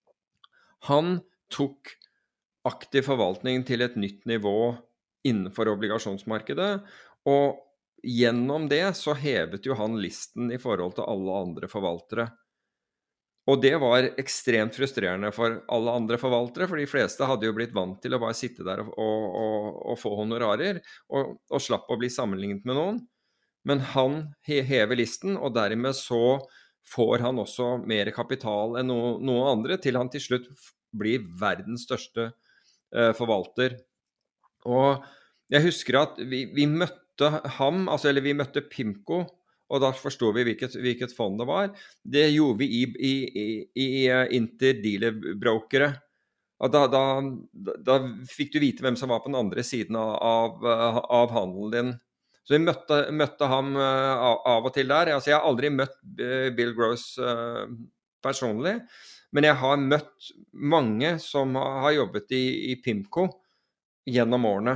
Han tok aktiv forvaltning til et nytt nivå innenfor obligasjonsmarkedet, og gjennom det så hevet jo han listen i forhold til alle andre forvaltere. Og det var ekstremt frustrerende for alle andre forvaltere, for de fleste hadde jo blitt vant til å bare sitte der og, og, og, og få honorarer, og, og slapp å bli sammenlignet med noen. Men han hever listen, og dermed så får han også mer kapital enn no, noen andre, til han til slutt blir verdens største uh, forvalter. Og jeg husker at vi, vi møtte ham, altså, eller vi møtte PIMCO, og da forstod vi hvilket, hvilket fond det var. Det gjorde vi i, i, i, i interdealer-brokere. Og da, da, da fikk du vite hvem som var på den andre siden av, av handelen din. Så vi møtte, møtte ham av, av og til der. Altså, jeg har aldri møtt Bill Gross uh, personlig, men jeg har møtt mange som har jobbet i, i PIMCO gjennom årene.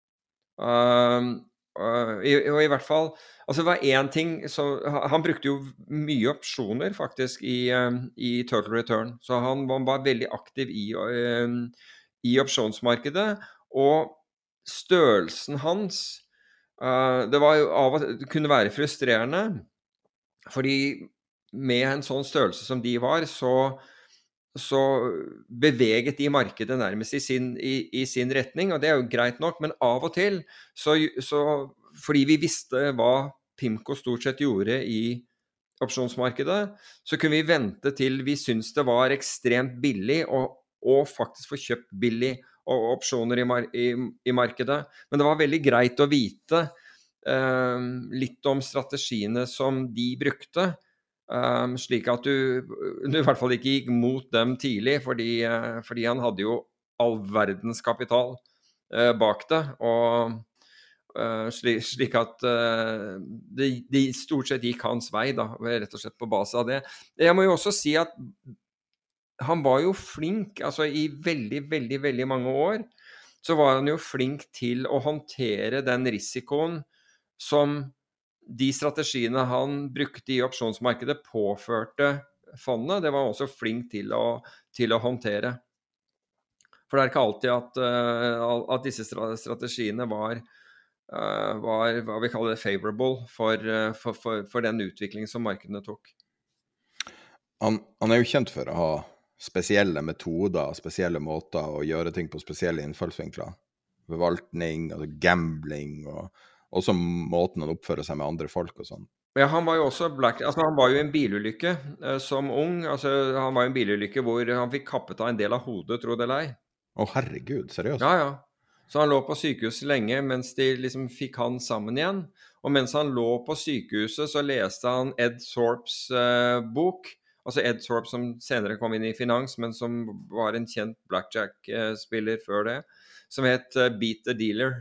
Uh, Uh, i, og i hvert fall, altså det var en ting, så, han brukte jo mye opsjoner faktisk i, uh, i Total Return, så han, han var veldig aktiv i, uh, i opsjonsmarkedet, og størrelsen hans, uh, det var jo av og det kunne være frustrerende, fordi med en sånn størrelse som de var, så så beveget de markedet nærmest i sin, i, i sin retning, og det er jo greit nok, men av og til, så, så, fordi vi visste hva PIMCO stort sett gjorde i opsjonsmarkedet, så kunne vi vente til vi syntes det var ekstremt billig, og, og faktisk få kjøpt billig og opsjoner i, mar, i, i markedet. Men det var veldig greit å vite eh, litt om strategiene som de brukte, Um, slik at du, du i hvert fall ikke gikk mot dem tidlig, fordi, uh, fordi han hadde jo all verdens kapital uh, bak det, og uh, slik, slik at uh, de, de stort sett gikk hans vei da, rett og slett på basis av det. Jeg må jo også si at han var jo flink, altså i veldig, veldig, veldig mange år, så var han jo flink til å håndtere den risikoen som de strategiene han brukte i opsjonsmarkedet påførte fondet. Det var han også flink til å, til å håndtere. For det er ikke alltid at, uh, at disse strategiene var, uh, var, hva vi kaller det, favorable for, uh, for, for, for den utviklingen som markedene tok. Han, han er jo kjent for å ha spesielle metoder, spesielle måter å gjøre ting på, spesielle innfallsvinkler. Forvaltning, altså gambling og også måten han oppfører seg med andre folk og sånn. Ja, han var jo også black, altså han var jo i en bilulykke eh, som ung, altså han var i en bilulykke hvor han fikk kappet av en del av hodet, tro det eller ei. Å herregud, seriøst? Ja, ja. Så han lå på sykehuset lenge mens de liksom fikk han sammen igjen, og mens han lå på sykehuset så leste han Ed Thorpes eh, bok, altså Ed Thorpe som senere kom inn i finans, men som var en kjent blackjack-spiller før det, som het uh, Beat the Dealer.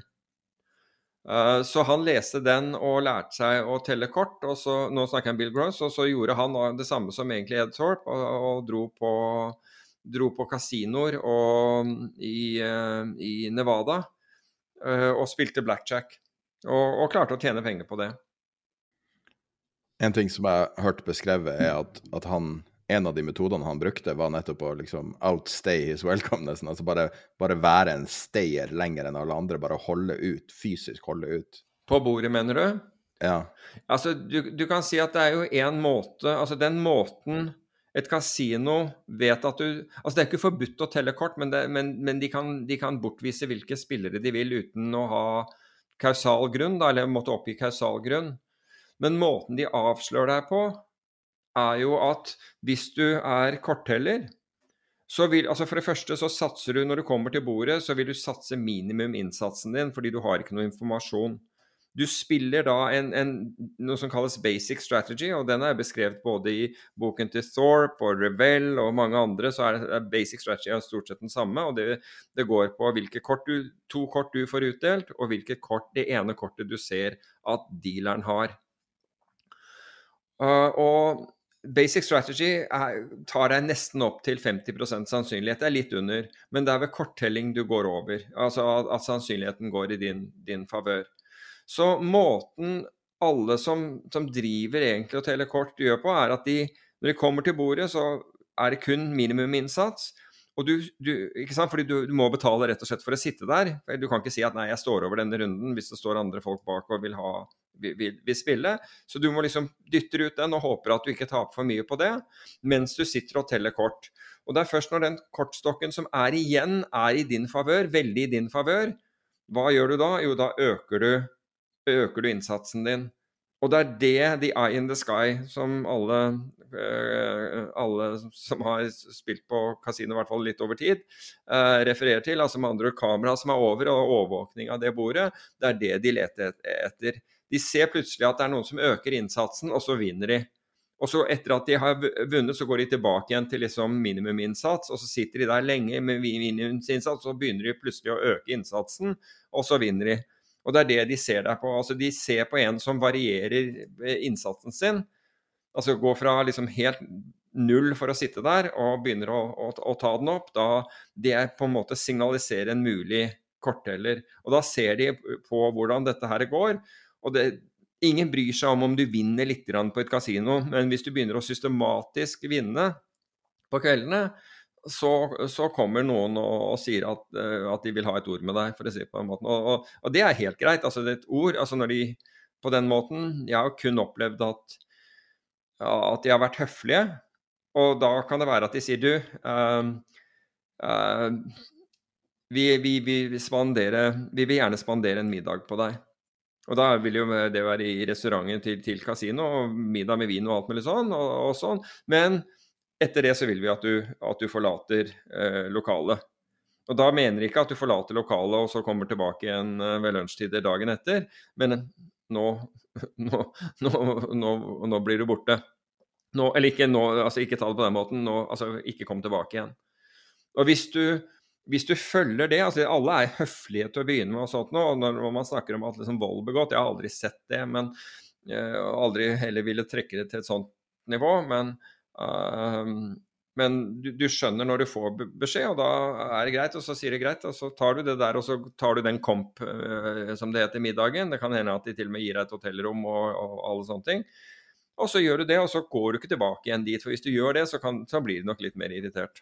Uh, så han leste den og lærte seg å telle kort, og så, nå snakker jeg om Bill Gross, og så gjorde han det samme som egentlig Ed Thorpe, og, og dro på, dro på kasinoer og, i, uh, i Nevada, uh, og spilte blackjack, og, og klarte å tjene penger på det. En ting som jeg har hørt beskrevet er at, at han en av de metodene han brukte var nettopp å liksom outstay his welcome, nesten. Altså bare, bare være en stayer lenger enn alle andre, bare holde ut, fysisk holde ut. På bordet, mener du? Ja. Altså, du, du kan si at det er jo en måte, altså den måten et kasino vet at du, altså det er ikke forbudt å telle kort, men, det, men, men de, kan, de kan bortvise hvilke spillere de vil uten å ha kausal grunn, da, eller måtte oppgi kausal grunn. Men måten de avslører deg på, er jo at hvis du er kortteller, så vil, altså for det første så satser du, når du kommer til bordet, så vil du satse minimum innsatsen din, fordi du har ikke noe informasjon. Du spiller da en, en, noe som kalles basic strategy, og den er beskrevet både i boken til Thorpe og Revell og mange andre, så er, det, er basic strategy er stort sett den samme, og det, det går på hvilke kort du, to kort du får utdelt, og hvilket kort, det ene kortet du ser at dealeren har. Uh, og basic strategy er, tar deg nesten opp til femti prosent sannsynlighet, det er litt under, men det er ved korttelling du går over, altså at, at sannsynligheten går i din, din favør. Så måten alle som, som driver egentlig å telle kort gjør på, er at de, når de kommer til bordet, så er det kun minimum innsats, og du, du ikke sant, fordi du, du må betale rett og slett for å sitte der. Du kan ikke si at nei, jeg står over denne runden hvis det står andre folk bak og vil, ha, vil, vil, vil spille. Så du må liksom dytte ut den og håper at du ikke taper for mye på det, mens du sitter og teller kort. Og det er først når den kortstokken som er igjen er i din favør, veldig i din favør, hva gjør du da? Jo, da øker du øker du innsatsen din. Og det er det the eye in the sky som alle, uh, alle som har spilt på kasino, i hvert fall litt over tid, uh, refererer til, altså med andre kamera som er over, og overvåkning av det bordet, det er det de leter etter. De ser plutselig at det er noen som øker innsatsen, og så vinner de. Og så etter at de har vunnet, så går de tilbake igjen til liksom minimuminnsats, og så sitter de der lenge med minimuminnsats, og så begynner de plutselig å øke innsatsen, og så vinner de. Og det er det de ser der på. Altså de ser på en som varierer innsatsen sin. Altså går fra liksom helt null for å sitte der og begynner å, å, å ta den opp. Da det på en måte signaliserer en mulig kortteller. Og da ser de på hvordan dette her går. Og det, ingen bryr seg om om du vinner litt på et kasino, men hvis du begynner å systematisk vinne på kveldene, Så, så kommer noen og, og sier at, uh, at de vil ha et ord med deg, for å si på den måten. Og, og, og det er helt greit, altså det er et ord, altså når de på den måten, jeg har kun opplevd at, ja, at de har vært høflige, og da kan det være at de sier, du, uh, uh, vi, vi, vi, spandere, vi vil gjerne spandere en middag på deg. Og da vil jo det være i restauranten til, til kasino, og middag med vin og alt mulig sånn, og, og sånn, men etter det så vil vi at du, at du forlater eh, lokalet. Og da mener jeg ikke at du forlater lokalet og så kommer tilbake igjen eh, ved lunsjtider dagen etter, men nå, nå, nå, nå, nå blir du borte. Nå, eller ikke nå, altså ikke ta det på den måten, nå, altså ikke kom tilbake igjen. Og hvis du, hvis du følger det, altså alle er høflige til å begynne med og sånt nå, og når man snakker om at liksom vold begått, jeg har aldri sett det, men eh, aldri heller ville trekke det til et sånt nivå, men Uh, men du, du skjønner når du får beskjed, og da er det greit, og så sier det greit, og så tar du det der, og så tar du den komp uh, som det heter middagen. Det kan hende at de til og med gir deg et hotellrom og, og alle sånne ting, og så gjør du det, og så går du ikke tilbake igjen dit, for hvis du gjør det, så, kan, så blir du nok litt mer irritert.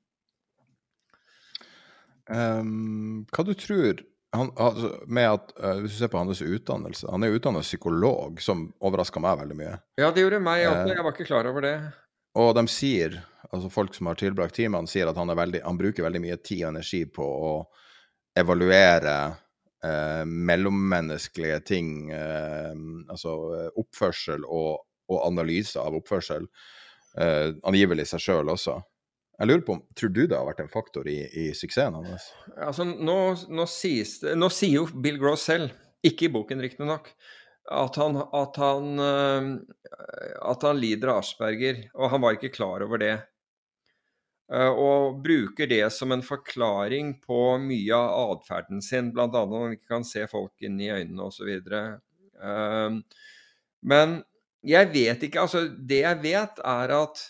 Um, hva du tror han, altså, med at, uh, hvis du ser på hans utdannelse, han er jo utdannet psykolog, som overrasker meg veldig mye. Ja, det gjorde meg også, jeg var ikke klar over det. Og de sier, altså folk som har tilbrakt tid med han, sier at han, er veldig, han bruker veldig mye tid og energi på å evaluere eh, mellommenneskelige ting, eh, altså oppførsel og, og analyse av oppførsel, eh, angivelig seg selv også. Jeg lurer på, tror du det har vært en faktor i, i suksessen hans? Altså, nå, nå, sies det, nå sier jo Bill Gross selv, ikke i boken riktig nok, At han, at, han, at han lider av Asperger, og han var ikke klar over det. Og bruker det som en forklaring på mye av adferden sin, blant annet når han ikke kan se folk inn i øynene og så videre. Men jeg vet ikke, altså det jeg vet er at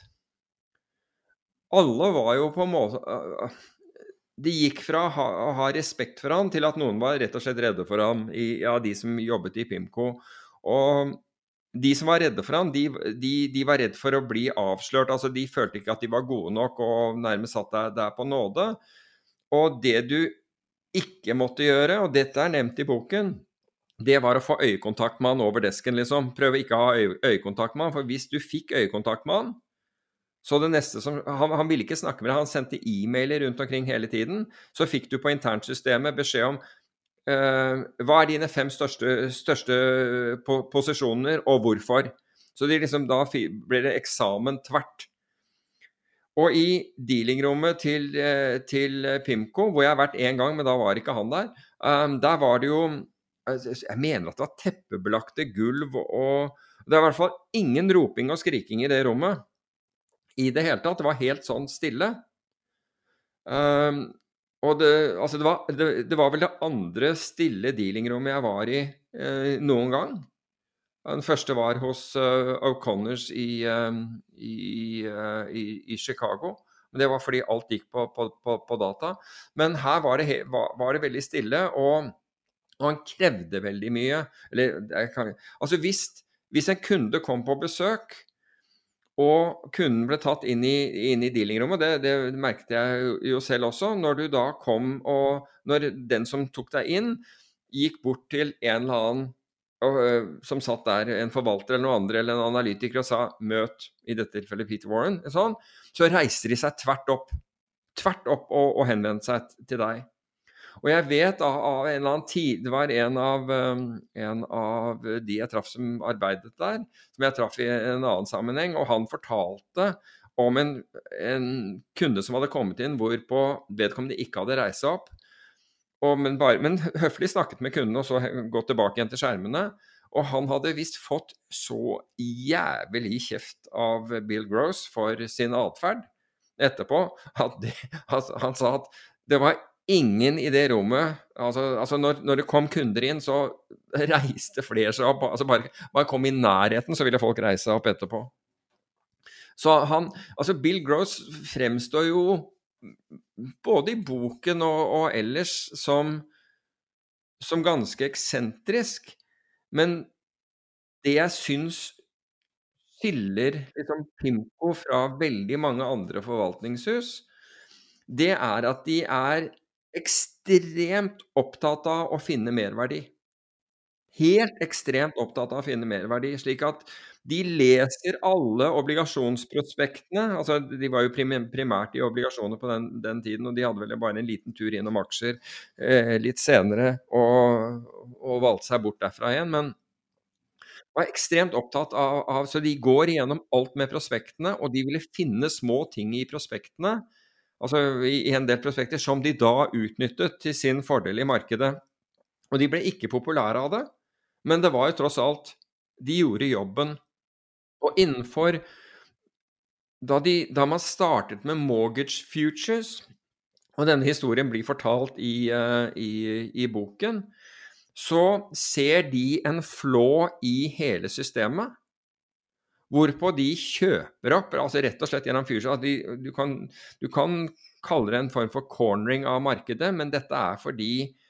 alle var jo på en måte... De gikk fra å ha, å ha respekt for ham til at noen var rett og slett redde for ham, i, ja, de som jobbet i Pimco. Og de som var redde for han, de, de, de var redde for å bli avslørt. Altså, de følte ikke at de var gode nok og nærmest satt der, der på nåde. Og det du ikke måtte gjøre, og dette er nevnt i boken, det var å få øyekontakt med han over desken, liksom. Prøve ikke å ha øye, øyekontakt med han, for hvis du fikk øyekontakt med han, så det neste som, han, han ville ikke snakke med deg, han sendte e-mailer rundt omkring hele tiden, så fikk du på internsystemet beskjed om Uh, hva er dine fem største, største po- posisjoner, og hvorfor? Så de liksom, da ble det eksamen tvert. Og i dealingrommet til, til Pimco, hvor jeg har vært en gang, men da var ikke han der, um, der var det jo, jeg mener at det var teppebelagte gulv, og det var i hvert fall ingen roping og skriking i det rommet. I det hele tatt, det var helt sånn stille. Um, Og det, altså det, var, det, det var vel det andre stille dealingrommet jeg var i eh, noen gang. Den første var hos uh, O'Connors i, um, i, uh, i, i Chicago. Men det var fordi alt gikk på, på, på, på data. Men her var det, he, var, var det veldig stille, og, og han krevde veldig mye. Eller, jeg kan, altså hvis, hvis en kunde kom på besøk, og kunden ble tatt inn i, inn i dealingrommet, det, det merket jeg jo selv også, når du da kom og, når den som tok deg inn, gikk bort til en eller annen, og, som satt der, en forvalter eller noen andre, eller en analytiker, og sa, møt, i dette tilfellet Peter Warren, sånn, så reiser de seg tvert opp, tvert opp og, og henvendte seg til deg. Og jeg vet av, av en eller annen tid, det var en av, um, en av de jeg traff som arbeidet der, som jeg traff i en annen sammenheng, og han fortalte om en, en kunde som hadde kommet inn, hvorpå vedkommende ikke hadde reist opp, og, men, bare, men høflig snakket med kunden, og så gått tilbake igjen til skjermene, og han hadde visst fått så jævlig kjeft av Bill Gross for sin adferd etterpå, at det, altså, han sa at det var ingen i det rommet, altså, altså når, når det kom kunder inn, så reiste flere seg opp, altså bare, bare kom i nærheten, så ville folk reise seg opp etterpå. Så han, altså Bill Gross fremstår jo både i boken og, og ellers som, som ganske eksentrisk, men det jeg synes skiller liksom Pimco fra veldig mange andre forvaltningshus, det er at de er ekstremt opptatt av å finne merverdi. Helt ekstremt opptatt av å finne merverdi, slik at de leser alle obligasjonsprospektene, altså de var jo primært i obligasjoner på den, den tiden, og de hadde vel bare en liten tur innom aksjer eh, litt senere, og, og valgte seg bort derfra igjen, men var ekstremt opptatt av, av, så de går igjennom alt med prospektene, og de ville finne små ting i prospektene, altså i, i en del prospekter, som de da utnyttet til sin fordel i markedet. Og de ble ikke populære av det, men det var jo tross alt, de gjorde jobben. Og innenfor, da, de, da man startet med mortgage futures, og denne historien blir fortalt i, uh, i, i boken, så ser de en flå i hele systemet, hvorpå de kjøper opp, altså rett og slett gjennom futures, at de, du, kan, du kan kalle det en form for cornering av markedet, men dette er fordi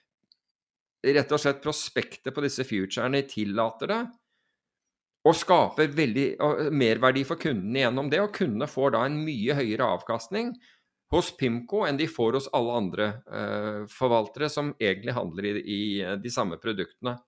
rett og slett prospektet på disse futurene tillater det, og skaper veldig og merverdi for kundene gjennom det, og kundene får da en mye høyere avkastning hos Pimco enn de får hos alle andre uh, forvaltere som egentlig handler i, i de samme produktene.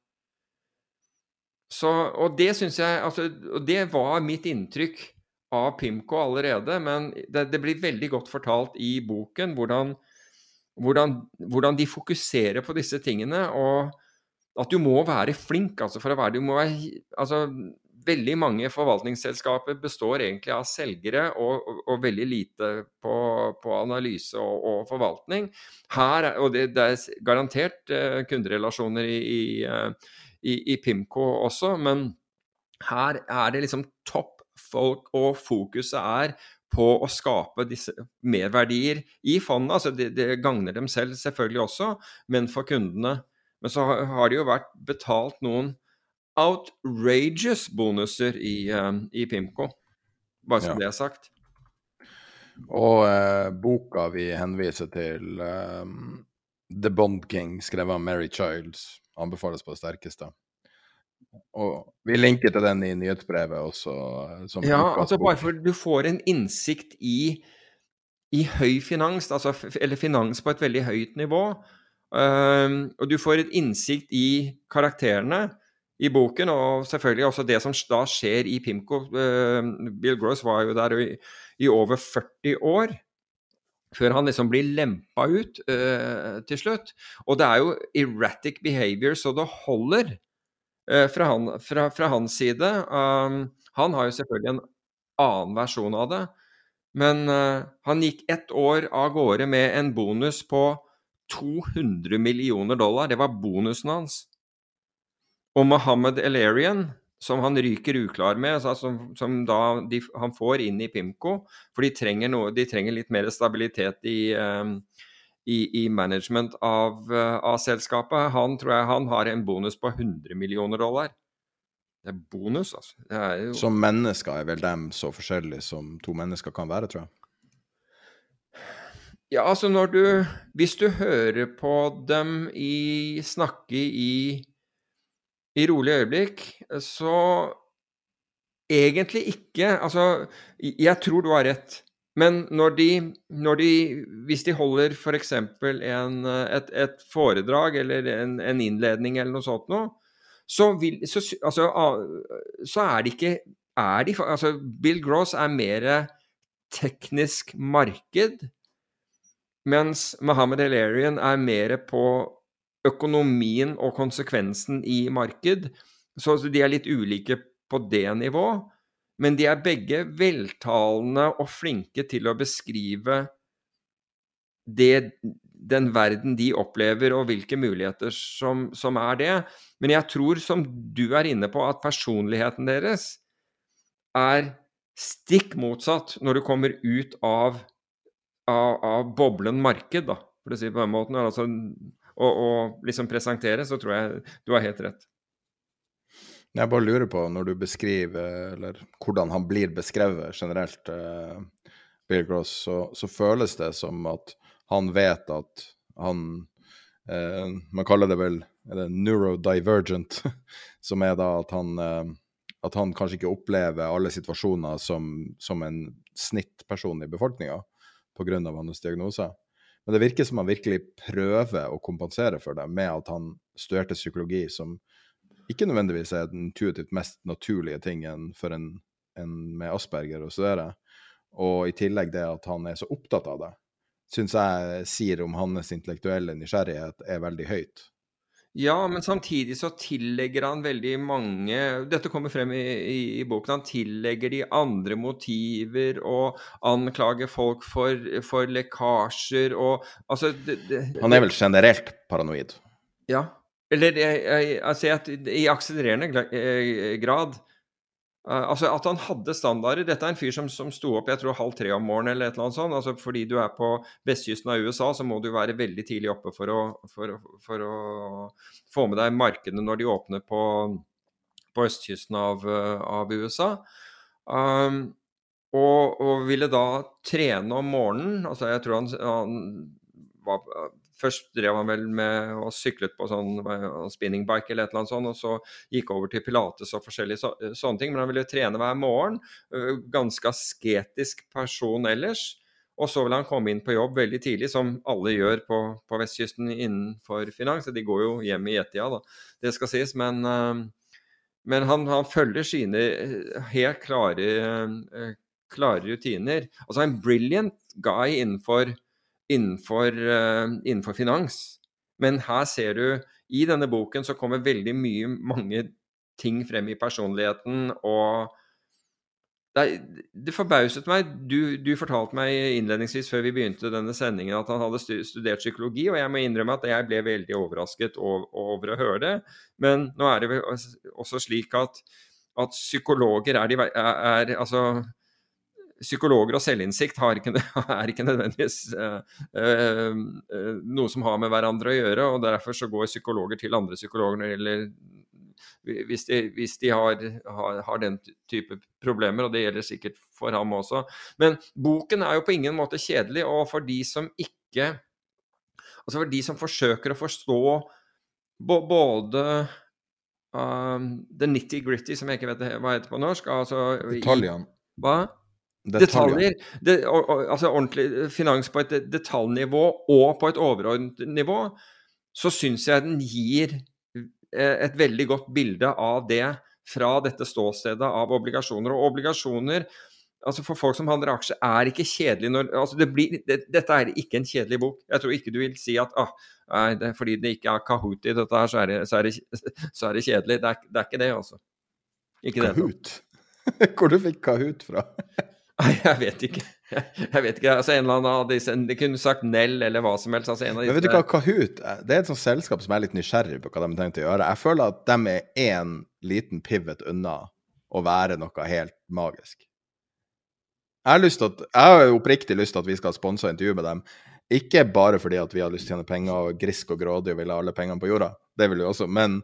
Så, og det synes jeg, altså, og det var mitt inntrykk av Pimco allerede, men det, det blir veldig godt fortalt i boken hvordan, hvordan, hvordan de fokuserer på disse tingene, og at du må være flink, altså for å være, du må være, altså veldig mange forvaltningsselskaper består egentlig av selgere og, og, og veldig lite på, på analyse og, og forvaltning. Her, og det, det er garantert uh, kunderelasjoner i, i uh, I, i Pimco også, men her er det liksom toppfolk, og fokuset er på å skape disse merverdier i fondet, altså det, det gagner dem selv selvfølgelig også, men for kundene. Men så har det jo vært betalt noen outrageous bonuser i, um, i Pimco, bare som ja. Det er sagt. Og eh, boka vi henviser til, um, The Bond King, skrevet av Mary Childs, anbefales på det sterkeste. Og vi linker til den i nyhetsbrevet også. Som Ja, ukas altså bok. bare for du får en innsikt i, i høy finans, altså, eller finans på et veldig høyt nivå, um, og du får et innsikt i karakterene i boken, og selvfølgelig også det som da skjer i PIMCO. Uh, Bill Gross var jo der i, i over førti år, før han liksom blir lempa ut uh, til slutt. Og det er jo erratic behavior, så det holder uh, fra, han, fra, fra hans side. Um, han har jo selvfølgelig en annen versjon av det, men uh, han gikk ett år av gårde med en bonus på to hundre millioner dollar. Det var bonusen hans. Og Mohammed El-Arian, som han ryker uklar med, altså, som, som da de, han får inn i PIMCO, for de trenger, noe, de trenger litt mer stabilitet i, um, i, i management av, uh, av selskapet. Han tror jeg han har en bonus på hundre millioner dollar. Det er bonus, altså. Det er jo... Som mennesker er vel dem så forskjellige som to mennesker kan være, tror jeg. Ja, altså når du, hvis du hører på dem i, snakke i i rolig øyeblikk, så egentlig ikke, altså, jeg tror du har rett, men når de, når de hvis de holder for eksempel en, et, et foredrag eller en, en innledning eller noe sånt nå, så, vil, så, altså, så er det ikke, er de, altså Bill Gross er mer teknisk marked, mens Mohammed El-Arian er mer på økonomien og konsekvensen i marked, så de er litt ulike på det nivå, men de er begge veltalende og flinke til å beskrive det, den verden de opplever og hvilke muligheter som, som er det. Men jeg tror, som du er inne på, at personligheten deres er stikk motsatt når du kommer ut av, av, av boblen marked, da, for å si på den måten, altså Og, og liksom presentere, så tror jeg du har helt rett. Jeg bare lurer på, når du beskriver, eller hvordan han blir beskrevet generelt, uh, Bill Gross, så, så føles det som at han vet at han, uh, man kaller det vel er det neurodivergent, som er da at han, uh, at han kanskje ikke opplever alle situasjoner som, som en snittperson i befolkningen, på grunn av hans diagnose. Men det virker som han virkelig prøver å kompensere for det med at han studerte psykologi, som ikke nødvendigvis er den intuitivt mest naturlige tingen for en, en med Asperger å studere. Og i tillegg det at han er så opptatt av det, synes jeg sier om hans intellektuelle nysgjerrighet er veldig høyt. Ja, men samtidig så tillegger han veldig mange, dette kommer frem i, i, i boken, han tillegger de andre motiver og anklager folk for, for lekkasjer og, altså... Det, det, han er vel generelt paranoid? Ja, eller jeg, jeg, altså, jeg, i akselererende grad, uh, altså at han hadde standarder, dette er en fyr som, som sto opp, jeg tror halv tre om morgenen eller et eller annet sånt, altså fordi du er på vestkysten av U S A, så må du være veldig tidlig oppe for å, for, for å få med deg markedene når de åpner på, på østkysten av, av U S A. Um, og, og ville da trene om morgenen, altså jeg tror han, han var... Først drev han vel med og syklet på sånn spinning bike eller et eller annet sånt, og så gikk over til pilates og forskjellige så, sånne ting, men han ville trene hver morgen, ganske asketisk person ellers, og så ville han komme inn på jobb veldig tidlig, som alle gjør på, på vestkysten innenfor finans, de går jo hjem i ett-tida da, det skal sies, men, men han, han følger sine helt klare, klare rutiner, altså en brilliant guy innenfor Innenfor, uh, innenfor finans. Men her ser du, i denne boken så kommer veldig mye, mange ting frem i personligheten, og det, det forbauset meg, du, du fortalte meg innledningsvis før vi begynte denne sendingen at han hadde studert psykologi, og jeg må innrømme at jeg ble veldig overrasket over, over å høre det, men nå er det også slik at, at psykologer er, de, er, er altså psykologer og selvinnsikt har ikke, er ikke nødvendigvis uh, uh, uh, noe som har med hverandre å gjøre, og derfor så går psykologer til andre psykologer, eller hvis de, hvis de har, har, har den type problemer, og det gjelder sikkert for ham også. Men boken er jo på ingen måte kjedelig, og for de som ikke, altså for de som forsøker å forstå både um, the nitty-gritty, som jeg ikke vet det, hva heter på norsk. Altså, Detaljene. Hva? Detaljer. Det, og, og, altså ordentlig finans på et detaljnivå og på et overordnet nivå, så synes jeg den gir et veldig godt bilde av det fra dette ståstedet av obligasjoner. Og obligasjoner, altså for folk som handler aksjer, er ikke kjedelig når, altså det blir, det, dette er ikke en kjedelig bok. Jeg tror ikke du vil si at, ah, nei, det, fordi det ikke er Kahoot i dette her, så er det, så er det, så er det kjedelig. Det er, det er ikke det, altså. Ikke Kahoot? Hvor du fikk Kahoot fra? Nei, jeg vet ikke. Jeg vet ikke. Altså en eller annen av disse, det kunne sagt Nell eller hva som helst. Altså en av disse. Men vet du hva Kahoot er? Det er et sånt selskap som er litt nysgjerrig på hva de tenkte å gjøre. Jeg føler at de er en liten pivot unna å være noe helt magisk. Jeg har, lyst til at, jeg har jo oppriktig lyst til at vi skal sponse og intervjue med dem. Ikke bare fordi at vi har lyst til å tjene penger og grisk og grådig og vil ha alle pengene på jorda. Det vil vi også. Men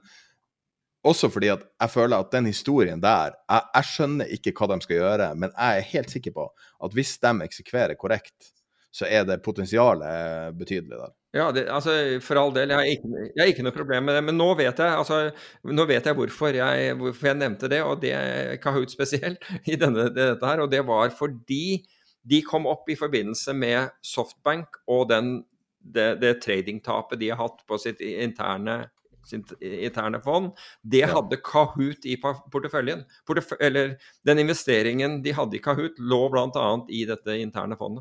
også fordi at jeg føler at den historien der, jeg, jeg skjønner ikke hva de skal gjøre, men jeg er helt sikker på at hvis de eksekverer korrekt, så er det potensialet betydelig der. Ja, det, altså for all del, jeg har, ikke, jeg har ikke noe problem med det, men nå vet jeg, altså, nå vet jeg hvorfor, jeg, hvorfor jeg nevnte det, og det er Kahoot spesielt i denne, dette her, og det var fordi de kom opp i forbindelse med Softbank og den, det, det tradingtapet de har hatt på sitt interne sitt interne fond, det hadde Kahoot i porteføljen. Portef- eller den investeringen de hadde i Kahoot lå blant annet i dette interne fondet.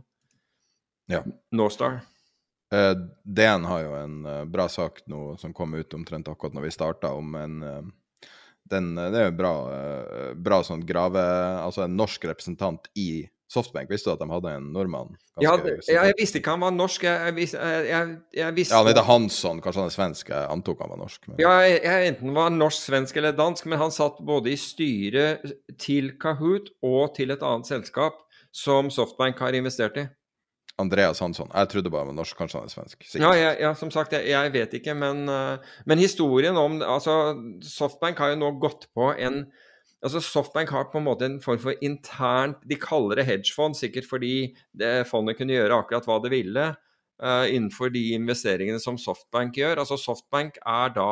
Ja. Northstar. Uh, D N har jo en uh, bra sak nå som kom ut omtrent akkurat når vi startet om en, uh, den, uh, det er jo bra, uh, bra sånn grave, altså en norsk representant i Softbank. Visste du at de hadde en nordmann? Ja, det, jeg visste ikke han var norsk. Jeg, jeg, visste, jeg, jeg visste... Ja, han heter Hansson, kanskje han er svensk. Jeg antok han var norsk. Men... Ja, jeg, jeg enten var norsk, svensk eller dansk, men han satt både i styret til Kahoot og til et annet selskap som Softbank har investert i. Andreas Hansson. Jeg trodde bare han var norsk, kanskje han er svensk. Ja, jeg, ja, som sagt, jeg, jeg vet ikke, men, uh, men historien om, altså Softbank har jo nå gått på en Altså Softbank har på en måte en form for internt, de kaller det hedgefond, sikkert fordi det fondet kunne gjøre akkurat hva det ville uh, innenfor de investeringene som Softbank gjør. Altså Softbank er da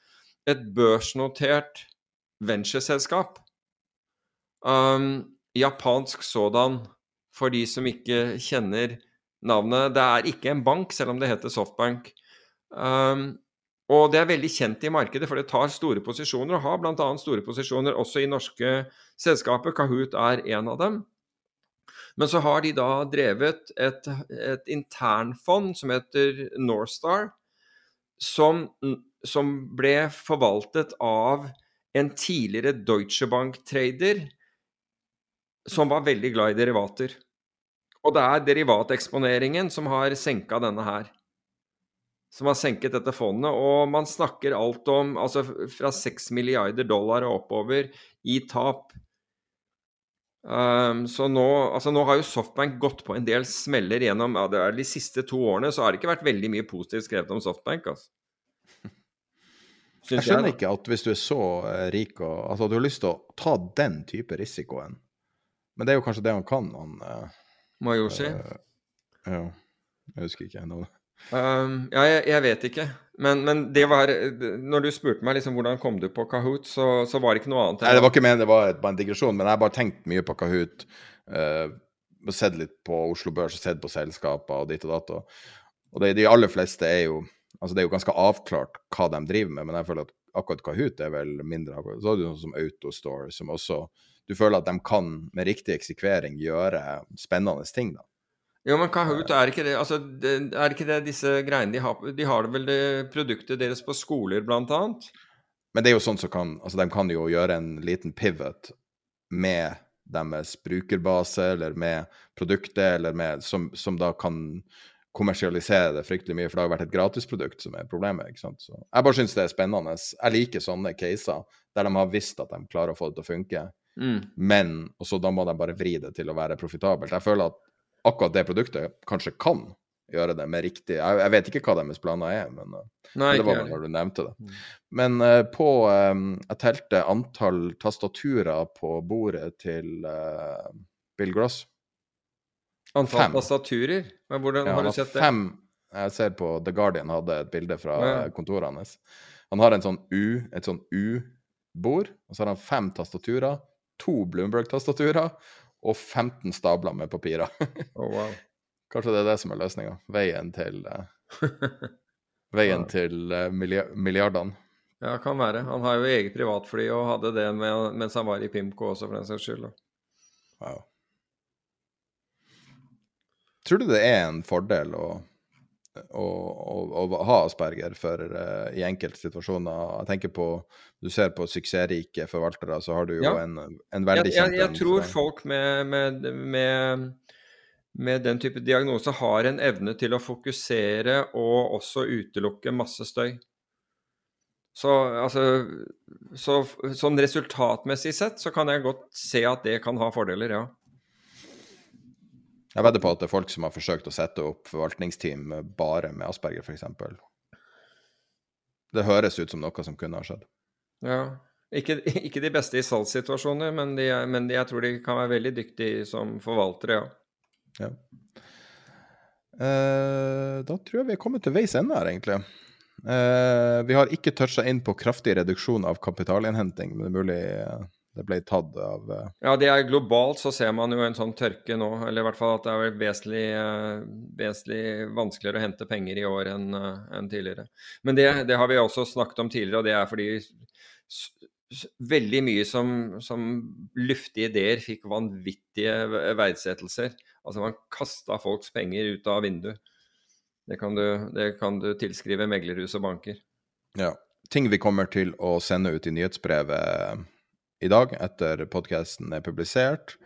et børsnotert ventureselskap. Um, japansk sådan, for de som ikke kjenner navnet. Det er ikke en bank, selv om det heter Softbank. Um, Og det er veldig kjent i markedet, for det tar store posisjoner, og har blant annet store posisjoner også i norske selskaper. Kahoot er en av dem. Men så har de da drevet et, et internfond som heter Northstar, som, som ble forvaltet av en tidligere Deutsche Bank-trader som var veldig glad i derivater. Og det er derivateksponeringen som har senket denne her. Som har senket dette fondet, og man snakker alt om, altså fra seks milliarder dollar og oppover i tap. Um, så nå, altså nå har jo Softbank gått på en del smeller gjennom, ja, det er de siste to årene, så har det ikke vært veldig mye positivt skrevet om Softbank, altså. Jeg skjønner jeg, ikke at hvis du er så uh, rik, og, altså du har lyst til å ta den type risikoen, men det er jo kanskje det han kan, han... Uh, Majoshi? Uh, ja, jeg husker ikke noe. Um, ja, jeg, jeg vet ikke, men, men det var, når du spurte meg liksom hvordan kom du på Kahoot, så, så var det ikke noe annet. Nei, det var ikke meningen, det var bare en digresjon, men jeg har bare tenkt mye på Kahoot, uh, og sett litt på Oslo Børs, og sett på selskaper og ditt og datt, og, og det, de aller fleste er jo, altså det er jo ganske avklart hva de driver med, men jeg føler at akkurat Kahoot er vel mindre avklart. Så er det noe som Autostore, som også, du føler at de kan med riktig eksekvering gjøre spennende ting da. Jo, men Kahoot er ikke det, altså, det, er ikke det disse greiene de har, de har det vel det produktet deres på skoler blant annet? Men det er jo sånn som kan, altså de kan jo gjøre en liten pivot med deres brukerbase, eller med produktet, eller med, som, som da kan kommersialisere det fryktelig mye, for det har vært et gratisprodukt som er problemet, ikke sant? Så jeg bare synes det er spennende. Jeg liker sånne caser, der de har visst at de klarer å få det til å funke, mm. men, og så da må de bare vri det til å være profitabelt. Jeg føler at akkurat det produktet kanskje kan gjøre det med riktig, jeg, jeg vet ikke hva deres planer er, men, Nei, men det var vel når du nevnte det. Mm. Men uh, på, um, jeg telte antall tastaturer på bordet til uh, Bill Gross. Antall fem. Tastaturer? Men hvordan ja, har du sett det? Fem, jeg ser på The Guardian hadde et bilde fra ja. kontoret hans. Han har en sånn U, et sånn U, bord, og så har han fem tastaturer, to Bloomberg-tastaturer, og femten stabler med papirer. Oh, wow. Kanskje det er det som er løsningen. Veien til, uh, veien ja. til uh, milliard, milliardene. Ja, kan være. Han har jo eget privatfly, og hadde det med, mens han var i Pimco også, for den saks skyld. Wow. Tror du det er en fordel å, å, å, å ha Asperger for, uh, i enkelte situasjoner? Jeg tenker på, du ser på suksessrike forvaltere, så har du jo ja. en, en veldig kjent... Jeg, jeg, jeg tror folk med, med, med, med den type diagnose har en evne til å fokusere og også utelukke masse støy. Så, altså, så sånn resultatmessig sett så kan jeg godt se at det kan ha fordeler, ja. Jeg vedder på at det er folk som har forsøkt å sette opp forvaltningsteam bare med Asperger, for eksempel. Det høres ut som noe som kunne ha skjedd. Ja, ikke, ikke de beste i salgssituasjoner, men, de, men de, jeg tror de kan være veldig dyktige som forvaltere, ja. ja. Eh, da tror jeg vi er kommet til veis ende her, egentlig. Uh, vi har ikke touchet inn på kraftig reduksjon av kapitalinnhenting, men det er mulig uh, det ble tatt av... Uh... Ja, det er globalt, så ser man jo en sånn tørke nå, eller i hvert fall at det er vesentlig, uh, vesentlig vanskeligere å hente penger i år enn, uh, enn tidligere. Men det, det har vi også snakket om tidligere, og det er fordi s s veldig mye som, som luftige ideer fikk vanvittige verdsettelser. Altså man kastet folks penger ut av vinduet. Det kan, du, det kan du tilskrive meglerhus og banker. Ja. Ting vi kommer til å sende ut i nyhetsbrevet i dag, etter podcasten er publisert,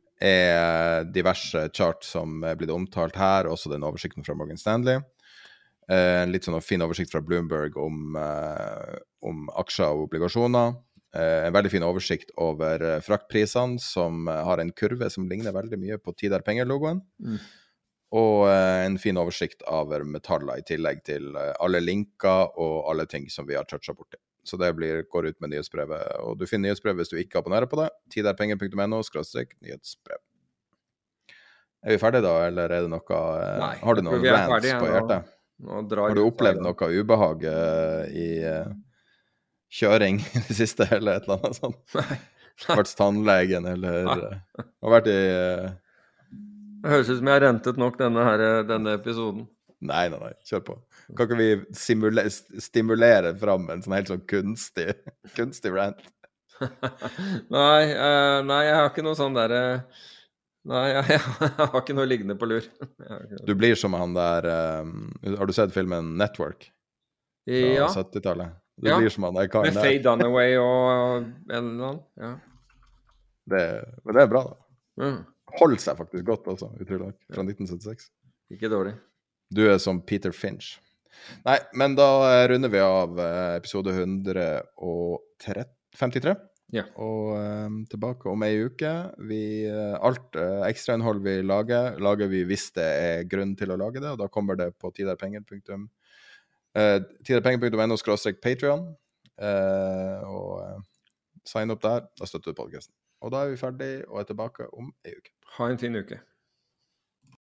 er diverse chart som er blitt omtalt her, også den oversikten fra Morgan Stanley. En litt sånn fin oversikt fra Bloomberg om, om aksjer og obligasjoner. En veldig fin oversikt over fraktprisene, som har en kurve som ligner veldig mye på Tidar Penger-logoen. Mm. Og en fin oversikt over metaller i tillegg til alle linker og alle ting som vi har touchet borti. Så det blir, går ut med nyhetsbrevet, og du finner nyhetsbrevet hvis du ikke abonnerer på det. tidarpenger punktum no skråstrek nyhetsbrev. Er vi ferdige da, eller er det noe... Nei, har du noen rants ferdig, på hjertet? Nå, nå har du opplevd da. Noe ubehag uh, i uh, kjøring i det siste, eller et eller annet sånt? Nei. Vært tannlegen, eller uh, har vært i... Uh, Det høres ut som jeg har rentet nok denne, her, denne episoden. Nei, nei, nei, kjør på. Kan ikke vi simulere, stimulere frem en sånn helt sånn kunstig, kunstig rant? nei, uh, nei, jeg har ikke noe sånn der... Uh, nei, jeg, jeg har ikke noe liggende på lur. Du blir som han der... Um, har du sett filmen Network? Ja. Fra syttitallet? Du ja. blir som han der karen der. Med Faye Dunaway og en eller annen, ja. Det, men det er bra da. Mm. Holder seg faktisk godt også, utrolig nok, fra nitten syttiseks. Ikke dårlig. Du er som Peter Finch. Nei, men da runder vi av episode hundre femtitre. Ja. Og um, tilbake om ei uke. Vi, alt uh, ekstrainnhold vi lager, lager vi hvis det er grunn til å lage det, og da kommer det på tidarpenger punktum uh, tidarpenger punktum no skråstrek Patreon. Uh, og uh, sign opp der, da støtter du podcasten. Og da er vi ferdig og er tilbake om ei uke. Ha en fin uke.